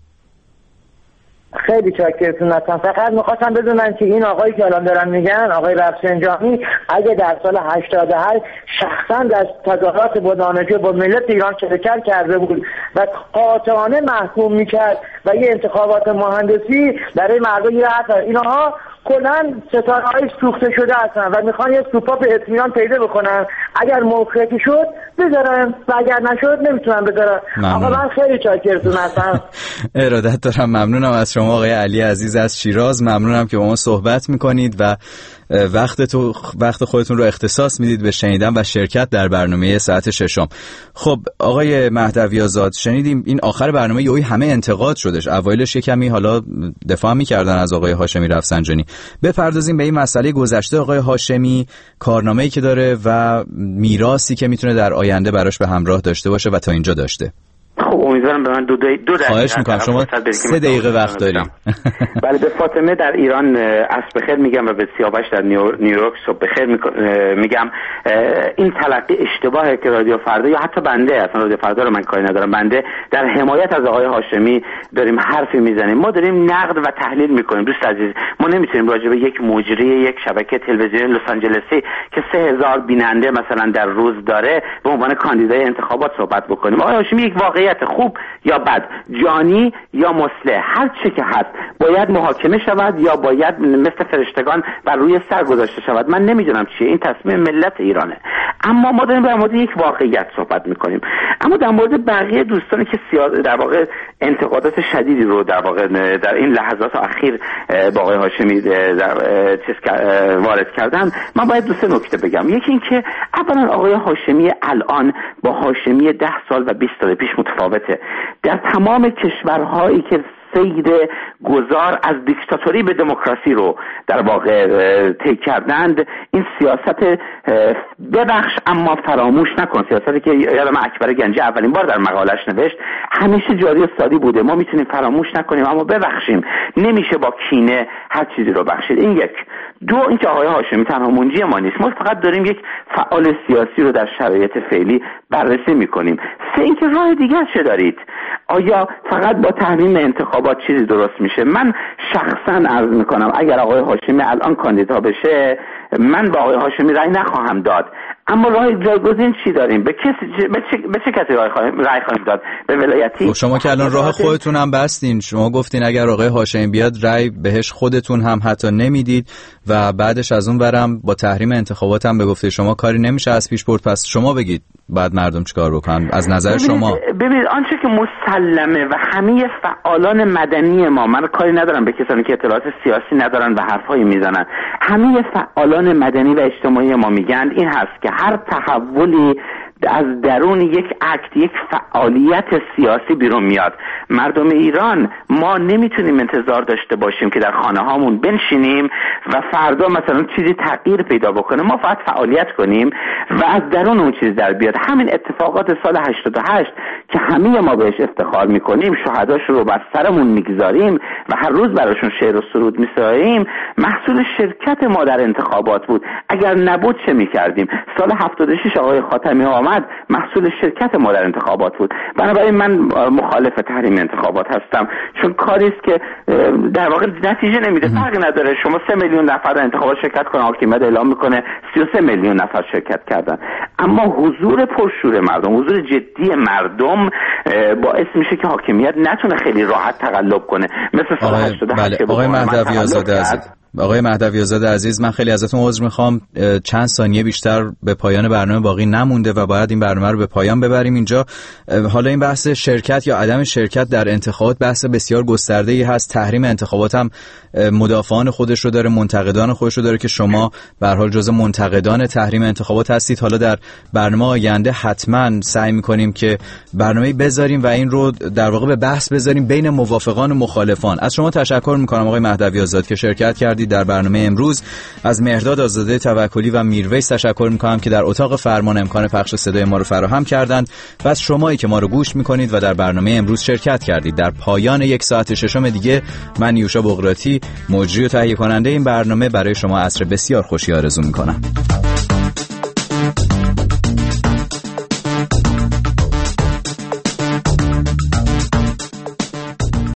خیلی چاکرتون هستم. فقط میخواستم بدونم که این آقایی که الان دارن میگن آقای رفسنجانی اگه در سال هشتاد و هشت شخصا در تظاهرات بودانجو با ملت ایران شرکت کرده بود و قاطعانه محکوم میکرد و یه انتخابات مهندسی برای مردم ایران، اینها کلاً ستاره‌های سوخته شده هستن و میخوان یه سوپا به اطمینان پیدا بکنن. اگر موقعیتی شد بذارن و اگر نشد نمیتونن بذارن. آقا من خیلی چاکرتون هستم. ارادت دارم. ممنونم از شما آقای علی عزیز از شیراز. ممنونم که با ما صحبت میکنید و وقت تو وقت خودتون رو اختصاص میدید به شنیدن و شرکت در برنامه ساعت ششم. خب آقای مهدوی آزاد، شنیدیم این آخر برنامه یهو همه انتقاد شدش. اوایلش کمی حالا دفاع میکردن از آقای هاشمی رفسنجانی. بپردازیم به این مسئله گذشته آقای هاشمی، کارنامه‌ای که داره و میراثی که میتونه در آینده براش به همراه داشته باشه و تا اینجا داشته. خب امیدوارم به من دو دقیقه دو دقیقه خواهش میکنم، شما سه دقیقه وقت داریم. بله، به فاطمه در ایران عصر بخیر میگم و به سیاوش در نیویورک صبح بخیر میگم. این تلقی اشتباهه که رادیو فردا یا حتی بنده، اصلا رادیو فردا رو من کاری ندارم، بنده در حمایت از آقای هاشمی داریم حرفی میزنیم. ما داریم نقد و تحلیل میکنیم. دوست عزیز، ما نمیتونیم راجع به یک مجری یک شبکه تلویزیونی لس آنجلسی که سه هزار بیننده مثلا در روز داره به عنوان کاندیدای انتخابات صحبت بکنیم. آقای هاشمی یک واقعیت خوب یا بد، جانی یا مصلح، هر چه که هست باید محاکمه شود یا باید مثل فرشتگان بر روی سر گذاشته شود. من نمیدونم چیه، این تصمیم ملت ایرانه. اما ما داریم در مورد یک واقعیت صحبت میکنیم. اما در مورد بقیه دوستانی که در واقع انتقادات شدیدی رو در واقع در این لحظات اخیر با آقای هاشمی در چیز وارد کردن، من باید دو سه نکته بگم. یکی این که اولا آقای هاشمی الان با هاشمی ده سال و بیست سال پیش متفاوته. در تمام کشورهایی که سیر گذار از دیکتاتوری به دموکراسی رو در واقع طی کردند، این سیاست ببخش اما فراموش نکن، سیاستی که یادم اکبر گنجی اولین بار در مقالش نوشت، همیشه جاری و سادی بوده. ما میتونیم فراموش نکنیم اما ببخشیم، نمیشه با کینه هر چیزی رو بخشید. این یک. دو، اینکه آقای هاشمی تنها منجی ما نیست، ما فقط داریم یک فعال سیاسی رو در شرایط فعلی بررسی میکنیم. سه، اینکه راه دیگر چه دارید؟ آیا فقط با تحریم انتخابات چیزی درست میشه؟ من شخصا عرض میکنم اگر آقای هاشمی الان کاندیدا بشه، من با آقای هاشمی رأی نخواهم داد. اما راه جایگزین چی داریم؟ به کسی به چه, به چه کسی رأی خواهیم رأی خواهیم داد؟ به ولایتی؟ خب شما که الان راه خودتون هم بستین، شما گفتین اگر آقای هاشمی بیاد رأی بهش خودتون هم حتی نمیدید و بعدش از اون برم با تحریم انتخابات هم به گفته شما کاری نمیشه از پیش برد. پس شما بگید بعد مردم چیکار بکنن از نظر شما؟ ببینید آنچه که مسلمه و همه فعالان مدنی ما، من کاری ندارم به کسانی که اطلاعات سیاسی ندارن و حرفایی میزنن، همه فعالان مدنی و اجتماعی ما میگن این هست که هر تحولی از درون یک اکت، یک فعالیت سیاسی بیرون میاد. مردم ایران ما نمیتونیم انتظار داشته باشیم که در خانه هامون بنشینیم و فردا مثلا چیزی تغییر پیدا بکنه. ما فقط فعالیت کنیم و از درون اون چیز در بیاد. همین اتفاقات سال هشتاد و هشت که همه ما بهش افتخار میکنیم، شهداش رو بر سرمون میگذاریم و هر روز براشون شعر و سرود میسراییم، محصول شرکت ما در انتخابات بود. اگر نبود چه میکردیم؟ سال هفتاد و شش آقای خاتمی آمد اومد محصول شرکت ما در انتخابات بود. بنابراین من مخالف تحریم انتخابات هستم، چون کاری است که در واقع نتیجه نمیده. فرقی نداره شما سه میلیون نفر در انتخابات شرکت کنن، حاکمیت اعلام میکنه سی و سه میلیون نفر شرکت کردن، اما حضور پرشور مردم، حضور جدی مردم باعث میشه که حاکمیت نتونه خیلی راحت تقلب کنه مثل سال هشتاد و هشت. آقای مهدوی آزاده عزیز آقای مهدوی آزاده عزیز من خیلی ازتون عذر میخوام، چند ثانیه بیشتر به پایان برنامه باقی نمونده و باید این برنامه رو به پایان ببریم اینجا. حالا این بحث شرکت یا عدم شرکت در انتخابات بحث بسیار گسترده‌ای هست. تحریم انتخابات هم مدافعان خودش رو داره، منتقدان خودش رو داره که شما به هر حال جزء منتقدان تحریم انتخابات هستید. حالا در برنامه آینده حتما سعی می‌کنیم که برنامه‌ای بذاریم و این رو در واقع به بحث بذاریم بین موافقان و مخالفان. از شما تشکر می‌کنم آقای مهدوی آزاد که شرکت کردید در برنامه امروز. از مهرداد آزاده توکلی و میرویس تشکر می‌کنم که در اتاق فرمان امکان پخش صدای ما رو فراهم کردند و از شمایی که ما رو گوش می‌کنید و در برنامه امروز شرکت کردید. در پایان یک ساعت ششم دیگه من یوشا بغراتی مجری و تهیه کننده این برنامه برای شما عصر بسیار خوشی آرزو می‌کنم.